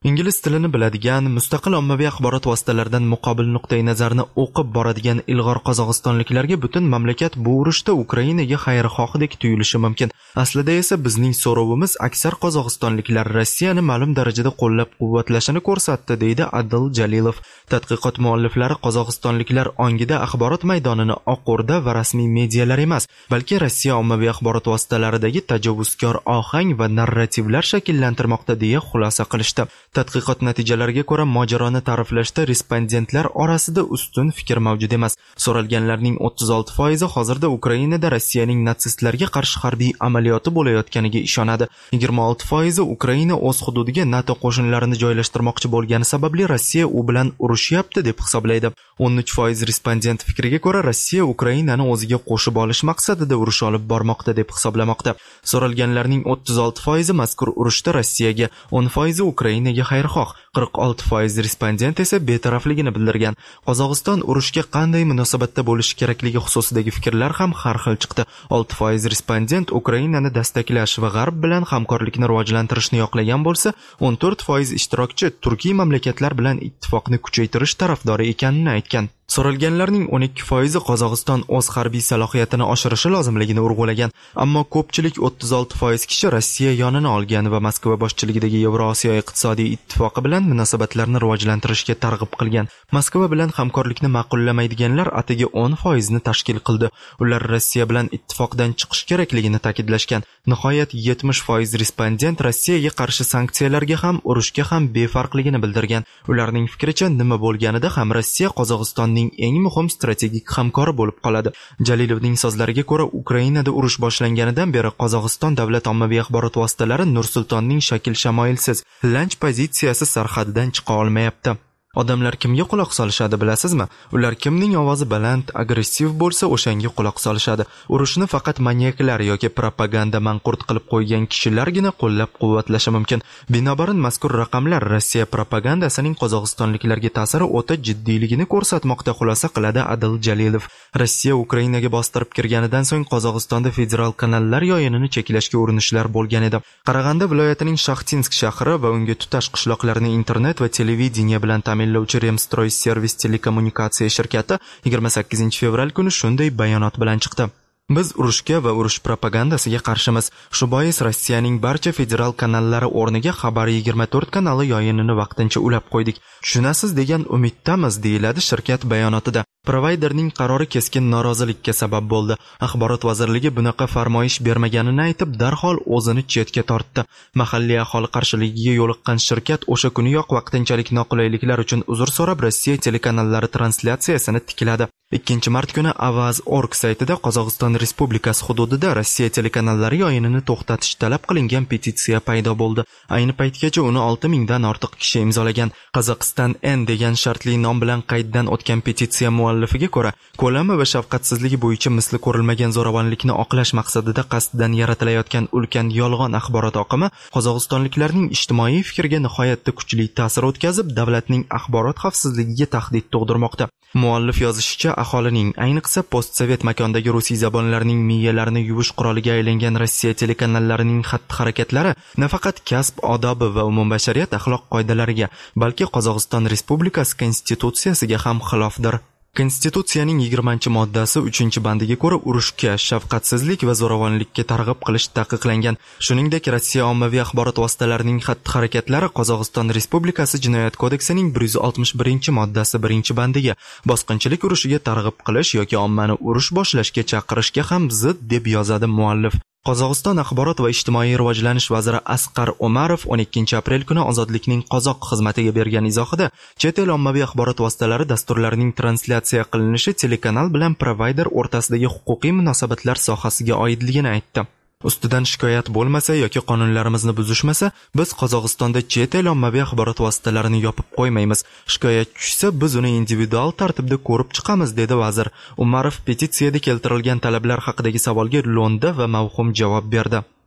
Speaker 1: Ingliz tilini biladigan, mustaqil ommaviy axborot vositalaridan muqobil nuqtai nazarni o'qib boradigan ilg'or qozog'istonliklarga butun mamlakat bu urushda Ukrainaga xayrixohdek tuyulishi mumkin. Aslida esa bizning so'rovimiz aksar qozog'istonliklar Rossiyani ma'lum darajada qo'llab-quvvatlashini ko'rsatdi, deydi Adil Jalilov. Tadqiqot mualliflari qozog'istonliklar ongida axborot maydonini Oq O'rda va rasmiy medialar emas, balki Rossiya ommaviy axborot vositalaridagi tajovuzkor ohang va narrativlar shakllantirmoqda deya xulosa qilishdi. Tadqiqot natijalariga ko'ra, mojaroni ta'riflashda respondentlar orasida ustun fikr mavjud emas. So'ralganlarning o'ttiz olti foizi hozirda Ukrainada Rossiyaning natsistlarga qarshi harbiy amaliyoti bo'layotganiga ishonadi. yigirma olti foizi Ukraina o'z hududiga NATO qo'shinlarini joylashtirmoqchi bo'lgani sababli Rossiya u bilan urushyapti deb hisoblaydi. o'n uch foiz respondent fikriga ko'ra, Rossiya Ukrainani o'ziga qo'shib olish maqsadida urush olib bormoqda deb hisoblamoqda. So'ralganlarning o'ttiz olti foizi mazkur urushda Rossiyaga, o'n foizi Ukrainaga xayrixoh, qirq olti foiz respondent esa betarafligini bildirgan. Qozog'iston urushga qanday munosabatda bo'lishi kerakligi xususidagi fikrlar ham har xil chiqdi. olti foiz respondent Ukrainani dastaklash va G'arb bilan hamkorlikni rivojlantirishni yoqlagan bo'lsa, o'n to'rt foiz ishtirokchi turkiy mamlakatlar bilan ittifoqni kuchaytirish tarafdori ekanini aytgan. So'ralganlarning o'n ikki foizi Qozog'iston o'z harbiy salohiyatini oshirishi lozimligini urg'ulagan, ammo ko'pchilik o'ttiz olti foiz kishi Rossiya yonini olgan va Moskva boshchiligidagi Yevrosiyo iqtisodiy ittifoqi bilan munosabatlarni rivojlantirishga targ'ib qilgan. Moskva bilan hamkorlikni ma'qullamaydiganlar atigi o'n foizni tashkil qildi. Ular Rossiya bilan ittifoqdan chiqish kerakligini ta'kidlashgan. Nihoyat yetmish foiz respondent Rossiyaga qarshi sanksiyalarga ham, urushga ham befarqligini bildirgan. Ularning fikricha, nima bo'lganida ham Rossiya Qozog'istonning eng muhim strategik hamkori bo'lib qoladi. Jalilovning so'zlariga ko'ra, Ukrainada urush boshlanganidan beri Qozog'iston davlat ommaviy axborot vositalari Nur-Sultonning shakl-shamoilsiz, lanch pozitsiyasi sarhadidan chiqa olmayapti. Odamlar kimga quloq solishadi bilasizmi? Ular kimning ovozi baland, agressiv bo'lsa, o'shanga quloq solishadi. Urushni faqat maniaklar yoki propaganda manqurt qilib qo'ygan kishilargina qo'llab-quvvatlashi mumkin. Binobarin mazkur raqamlar Rossiya propagandasining qozog'istonliklarga ta'siri o'ta jiddiyligini ko'rsatmoqda, xulosa qiladi Adil Jalilov. Rossiya Ukrainaga bostirib kirganidan so'ng Qozog'istonda federal kanallar yoyinini cheklashga urinishlar bo'lgan edi. Qarag'anda viloyatining Shaxtinsk shahri va unga tutash qishloqlarini internet va televideniya bilan ta'minlovchi Remstroy Servis telekommunikatsiya shirkati yigirma sakkizinchi fevral kuni shunday bayonot bilan chiqdi. Biz urushga va urush propagandasiga qarshimiz. Shu bois Rossiyaning barcha federal kanallari o'rniga Xabar yigirma to'rt kanali yoyinini vaqtincha ulab qo'ydik. Tushunasiz degan umiddamiz, deyiladi shirkat bayonotida. Provayderning qarori keskin norozilikka sabab bo'ldi. Axborot vazirligi bunaqa farmoyish bermaganini aytib, darhol o'zini chetga tortdi. Mahalliy aholi qarshiligiga yo'liqqan shirkat o'sha kuniyoq vaqtinchalik noqulayliklar uchun uzr so'rab, Rossiya telekanallari translyatsiyasini tikladi. ikkinchi mart kuni Avaz nokta org saytida Qozog'iston Respublikasi hududida Rossiya telekanallari yoyinini to'xtatish talab qilingan petitsiya paydo bo'ldi. Ayni paytgacha uni olti mingdan ortiq kishi imzolagan. Qozog'iston N degan shartli nom bilan qayddan o'tgan petitsiya muallifiga ko'ra, ko'lami va shafqatsizligi bo'yicha misli ko'rilmagan zo'ravonlikni oqlash maqsadida qasddan yaratilayotgan ulkan yolg'on axborot oqimi qozog'istonliklarning ijtimoiy fikriga nihoyatda kuchli ta'sir o'tkazib, davlatning axborot xavfsizligiga tahdid tug'dirmoqda. Muallif yozishicha, aholining, ayniqsa postsovet makondagi rusiy zabonlarning miyalarini yuvish quroliga aylangan Rossiya telekanallarining xatti-harakatlari nafaqat kasb odobi va umumbashariyat axloq qoidalariga, balki Qozog'iston Respublikasi konstitutsiyasiga ham xilofdir. Konstitutsiyaning yigirmanchi moddasi uchinchi bandiga ko'ra urushga, shafqatsizlik va zo'ravonlikka targ'ib qilish taqiqlangan. Shuningdek, Rossiya ommaviy axborot vositalarining xatti-harakatlari Qozog'iston Respublikasi Jinoyat kodeksining bir yuz oltmish birinchi moddasi birinchi bandiga bosqinchilik urushiga targ'ib qilish yoki ommani urush boshlashga chaqirishga ham zid, deb yozadi muallif. Qozog'iston axborot va ijtimoiy rivojlanish vaziri Asqar Umarov o'n ikkinchi aprel kuni Ozodlikning qozoq xizmatiga bergan izohida chet el ommaviy axborot vositalari dasturlarining translyatsiya qilinishi telekanal bilan provayder o'rtasidagi huquqiy munosabatlar sohasiga oidligini aytdi. Ustidan shikoyat bo'lmasa yoki qonunlarimizni buzishmasa, biz Qozog'istonda chet el ommaviy axborot vositalarini yopib qo'ymaymiz. Shikoyat tushsa, biz uni individual tartibda ko'rib chiqamiz, dedi vazir. Umarov petitsiyada keltirilgan talablar haqidagi savolga lo'nda va mavhum javob berdi.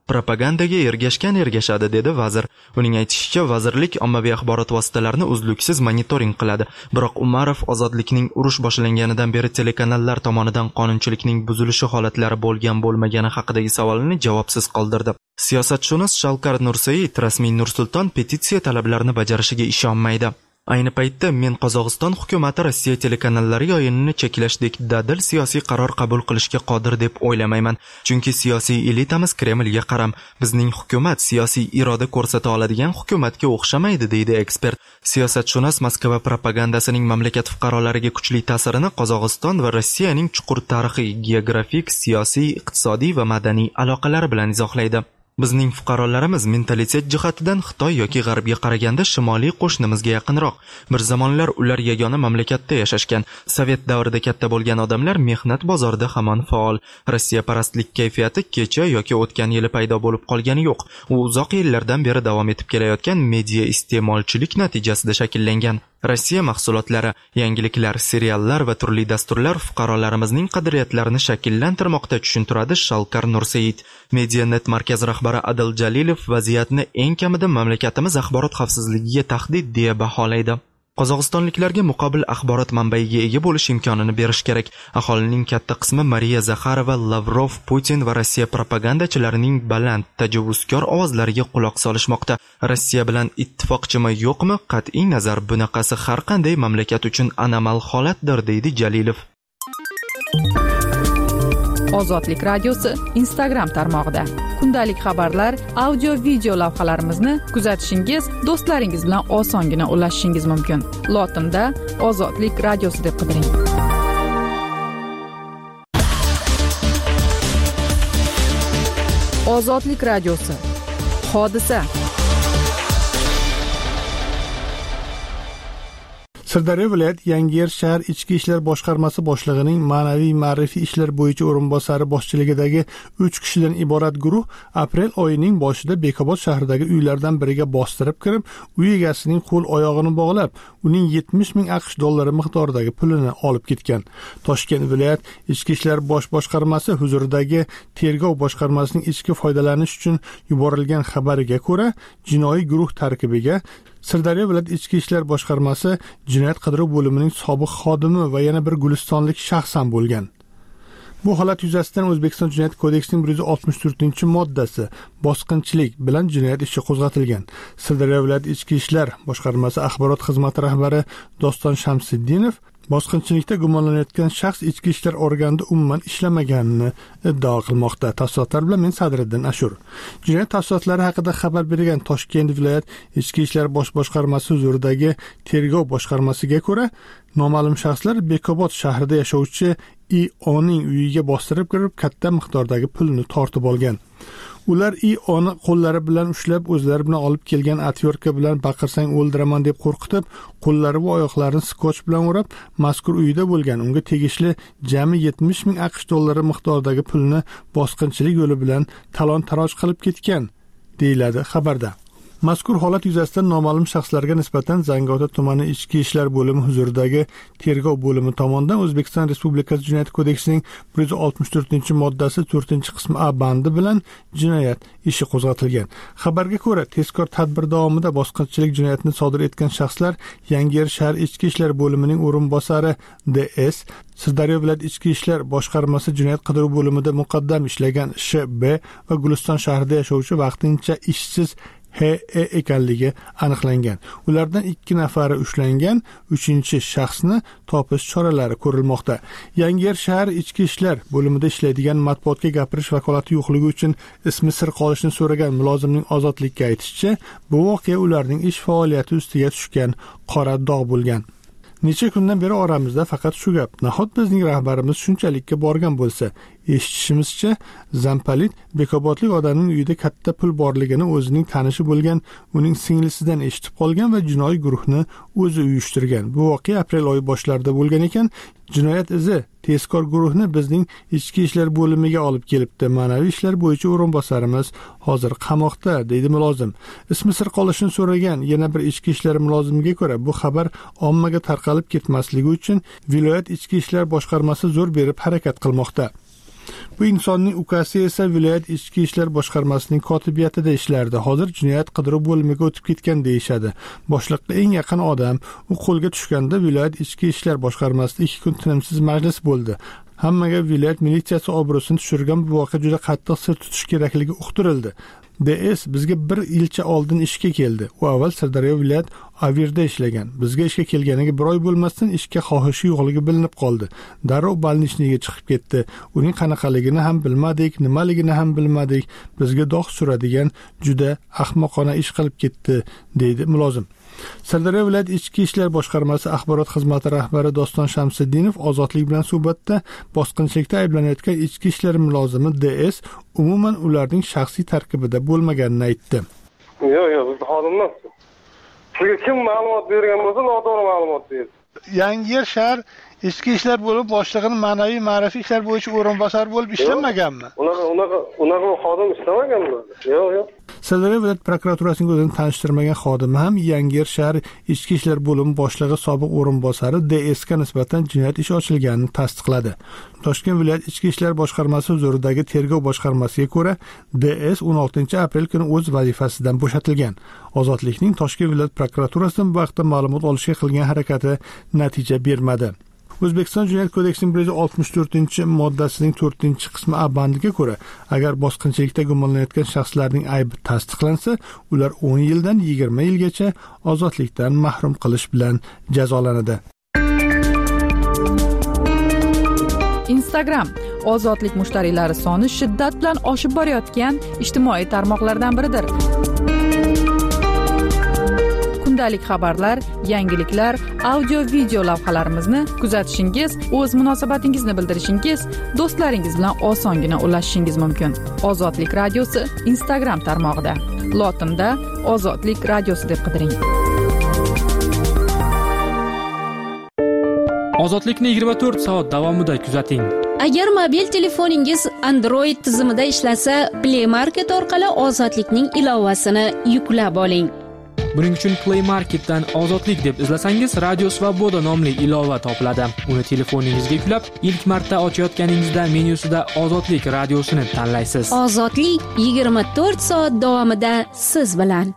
Speaker 1: Propagandaga ergashgan ergashadi, dedi vazir. Uning aytishicha, vazirlik ommaviy axborot vositalarini uzluksiz monitoring qiladi. Biroq Umarov ozodlikning urush boshlanganidan beri telekanallar tomonidan qonunchilikning buzilishi holatlari bo'lgan bo'lmagani haqidagi savolni javobsiz qoldirdi. Siyosatshunos Shavkat Nursayev rasmiy Nur-Sulton petitsiya talablarini bajarishiga ishonmaydi. Ayni paytda men Qozog'iston hukumati Rossiya telekanallari o'yinini cheklashdek dadil siyosiy qaror qabul qilishga qodir deb o'ylamayman. Chunki siyosiy elitamiz Kremlga qaram. Bizning hukumat siyosiy iroda ko'rsata oladigan hukumatga o'xshamaydi, deydi ekspert. Siyosatshunos Moskva propagandasining mamlakat fuqarolariga kuchli ta'sirini Qozog'iston va Rossiyaning chuqur tarixiy, geografik, siyosiy, iqtisodiy va madaniy aloqalari bilan izohlaydi. Bizning fuqarolarimiz mentalitet jihatidan Xitoy yoki G'arbga qaraganda shimoliy qo'shnimizga yaqinroq. Bir zamonlar ular yagona mamlakatda yashashgan. Sovet davrida katta bo'lgan odamlar mehnat bozorida hamon faol. Rossiya parastlik kayfiyati kecha yoki o'tgan yili paydo bo'lib qolgani yo'q. U uzoq yillardan beri davom etib kelayotgan media iste'molchilik natijasida shakllangan. Rossiya mahsulotlari, yangiliklar, seriallar va turli dasturlar fuqarolarimizning qadriyatlarini shakllantirmoqda, tushuntiradi Shavkat Nursayev. Medianet markaz rahbari Adil Jalilov vaziyatni eng kamida mamlakatimiz axborot xavfsizligiga tahdid deya baholaydi. Qozog'istonliklarga muqobil axborot manbaiga ega bo'lish imkonini berish kerak. Aholining katta qismi Mariya Zakharova, Lavrov, Putin va Rossiya propagandachilarining baland, tajovuzkor ovozlariga quloq solishmoqda. Rossiya bilan ittifoqchimi, yo'qmi? Qat'iy nazar, bunaqasi har qanday mamlakat uchun anomal holatdir, deydi Jalilov.
Speaker 5: Ozodlik radiosi Instagram tarmog'ida kundalik xabarlar, audio, video lavhalarimizni kuzatishingiz, do'stlaringiz bilan osongina ulashishingiz mumkin. Lotinda Ozodlik radiosi deb qidiring. Ozodlik radiosi. Hodisa.
Speaker 3: Sirdaryo viloyat Yangiyer shahar ichki ishlar boshqarmasi boshlig'ining ma'naviy ma'rifiy ishlar bo'yicha o'rinbosari boshchiligidagi uch kishidan iborat guruh aprel oyining boshida Bekobod shahridagi uylardan biriga bostirib kirib, uy egasining qo'l oyog'ini bog'lab, uning yetmish ming aqsh dollari miqdoridagi pulini olib ketgan. Toshkent viloyat ichki ishlar bosh boshqarmasi huzuridagi tergov boshqarmasining ichki foydalanish uchun yuborilgan xabariga ko'ra, jinoiy guruh tarkibiga Sirdaryo viloyat ichki ishlar boshqarmasi jinoyat qidiruv bo'limining sobiq xodimi va yana bir gulistonlik shaxs ham bo'lgan. Bu holat yuzasidan O'zbekiston Jinoyat kodeksining bir yuz oltmish to'rtinchi moddasi bosqinchilik bilan jinoyat ishi qo'zg'atilgan. Sirdaryo viloyat ichki ishlar boshqarmasi axborot xizmati rahbari Doston Shamsiddinov bosqinchilikda gumonlanayotgan shaxs ichki ishlar organida umuman ishlamaganini iddao qilmoqda. Tafsilotlar bilan men Sadriddin Ashur. Jinoyat tafsilotlari haqida xabar bergan Toshkent viloyat ichki ishlar bosh boshqarmasi huzuridagi tergov boshqarmasiga ko'ra, noma'lum shaxslar Bekobod shahrida yashovchi I O'ning uyiga bostirib kirib, katta miqdordagi pulni tortib olgan. Ular I O'ni qo'llari bilan ushlab, o'zlari bilan olib kelgan atyorka bilan baqirsang o'ldiraman deb qo'rqitib, qo'llari va oyoqlarini skotch bilan o'rab, mazkur uyda bo'lgan unga tegishli jami yetmish ming aqsh dollari miqdoridagi pulni bosqinchilik yo'li bilan talon-taroj qilib ketgan, deyiladi xabarda. Mazkur holat yuzasidan noma'lum shaxslarga nisbatan Zangiota tumani ichki ishlar bo'limi huzuridagi tergov bo'limi tomonidan O'zbekiston Respublikasi Jinoyat kodeksining bir yuz oltmish to'rtinchi moddasi to'rtinchi qismi A bandi bilan jinoyat ishi qo'zg'atilgan. Xabarga ko'ra, tezkor tadbir davomida bosqinchilik jinoyatini sodir etgan shaxslar Yangiyer shahar ichki ishlar bo'limining o'rinbosari D S, Sirdaryo viloyat ichki ishlar boshqarmasi jinoyat qidiruv bo'limida muqaddam ishlagan Sh B va Guliston shahrida yashovchi vaqtincha ishsiz H E ekanligi aniqlangan. Ulardan ikki nafari ushlangan, uchinchi shaxsni topish choralari ko'rilmoqda. Yangiyer shahar ichki ishlar bo'limida ishlaydigan matbuotga gapirish vakolati yo'qligi uchun ismi sir qolishni so'ragan mulozimning Ozodlikka aytishicha, bu voqea ularning ish faoliyati ustiga tushgan qora dog' bo'lgan. Necha kundan beri oramizda faqat shu gap. Nahot bizning rahbarimiz shunchalikka borgan bo'lsa, eshitishimizcha, Zampalit Bekobodlik odamning uyida katta pul borligini o'zining tanishi bo'lgan uning singlisidan eshitib qolgan va jinoiy guruhni o'zi uyushtirgan. Bu voqea aprel oyi boshlarida bo'lgan ekan. Jinoyat izi tezkor guruhni bizning ichki ishlar bo'limiga olib kelibdi. Ma'naviy ishlar bo'yicha o'rinbosarimiz hozir qamoqda, deydi mulozim. Ismi sir qolishini so'ragan yana bir ichki ishlar mulozimiga ko'ra, bu xabar ommaga tarqalib ketmasligi uchun viloyat ichki ishlar boshqarmasi zo'r berib harakat qilmoqda. Bu insonning ukasi esa viloyat ichki ishlar boshqarmasining kotibiyatida ishlardi. Hozir jinoyat qidiruv bo'limiga o'tib ketgan deyishadi. Boshliqqa eng yaqin odam. U qo'lga tushganda viloyat ichki ishlar boshqarmasida ikki kun tinimsiz majlis bo'ldi. Hammaga viloyat militsiyasi obro'sini tushirgan bu voqea juda qattiq sir tutish kerakligi uqtirildi. D S bizga bir yilcha oldin ishga keldi. U avval Sirdaryo viloyat Avirda ishlagan. Bizga ishga kelganiga bir oy bo'lmasdan ishga xohishi yo'qligi bilinib qoldi. Darrov balnichniga chiqib ketdi. Uning qanaqaligini ham bilmadik, nimaligini ham bilmadik. Bizga dog' suradigan juda ahmoqona ish qilib ketdi, deydi mulozim. Sirdaryo viloyat ichki ishlar boshqarmasi axborot xizmati rahbari Doston Shamsiddinov Ozodlik bilan suhbatda bosqinchilikda ayblanayotgan ichki ishlar mulozimi D S umuman ularning shaxsiy tarkibida bo'lmaganini aytdi.
Speaker 12: Yo'q, yo'q, biz xodimlar. Sizga kim ma'lumot bergan bo'lsa, noto'g'ri ma'lumot berdi.
Speaker 3: Yangiyer shahar ichki ishlar bo'lib boshlig'ining ma'naviy ma'rifiy ishlar bo'yicha o'rinbosari bo'lib ishlamaganmi?
Speaker 12: Unaqa unaqa unaqa xodim ishlamaganmi? Yo'q, yo'q.
Speaker 3: Sirdaryo viloyat prokuraturasining o'zini tanishtirmagan xodimi ham Yangiyer shahar ichki ishlar bo'limi boshlig'i sobiq o'rinbosari D S ga nisbatan jinoyat ishi ochilganini tasdiqladi. Toshkent viloyat ichki ishlar boshqarmasi huzuridagi tergov boshqarmasiga ko'ra D S o'n oltinchi aprel kuni o'z vazifasidan bo'shatilgan. Ozodlikning Toshkent viloyat prokuraturasidan bu vaqtda ma'lumot olishga qilgan harakati natija bermadi. O'zbekiston Jinoyat kodeksining bir yuz oltmish to'rtinchi moddasining to'rtinchi qismi A bandiga ko'ra, agar bosqinchilikda gumonlanayotgan shaxslarning aybi tasdiqlansa, ular o'n yildan yigirma yilgacha ozodlikdan mahrum qilish bilan jazolanadi.
Speaker 5: Instagram ozodlik mushtariylari soni shiddat bilan oshib borayotgan ijtimoiy tarmoqlardan biridir. Kundalik xabarlar, yangiliklar, audio-video lavhalarimizni kuzatishingiz, o'z munosabatingizni bildirishingiz, do'stlaringiz bilan osongina ulashishingiz mumkin. Ozodlik radiosi Instagram tarmog'ida. Lotinda Ozodlik radiosi deb qidiring.
Speaker 9: Ozodlikni yigirma to'rt soat davomida kuzating.
Speaker 6: Agar mobil telefoningiz Android tizimida ishlasa, Play Market orqali Ozodlikning ilovasini yuklab oling.
Speaker 9: Buning uchun Play Marketdan Ozodlik deb izlasangiz, Radio Svoboda nomli ilova topiladi. Uni telefoningizga yuklab, ilk marta ochayotganingizda menyusida Ozodlik radiosini tanlaysiz.
Speaker 6: Ozodlik yigirma to'rt soat davomida siz bilan.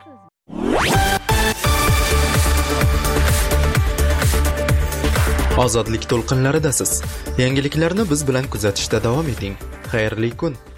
Speaker 1: Ozodlik to'lqinlaridasiz. Yangiliklarni biz bilan kuzatishda davom eting. Xayrli kun.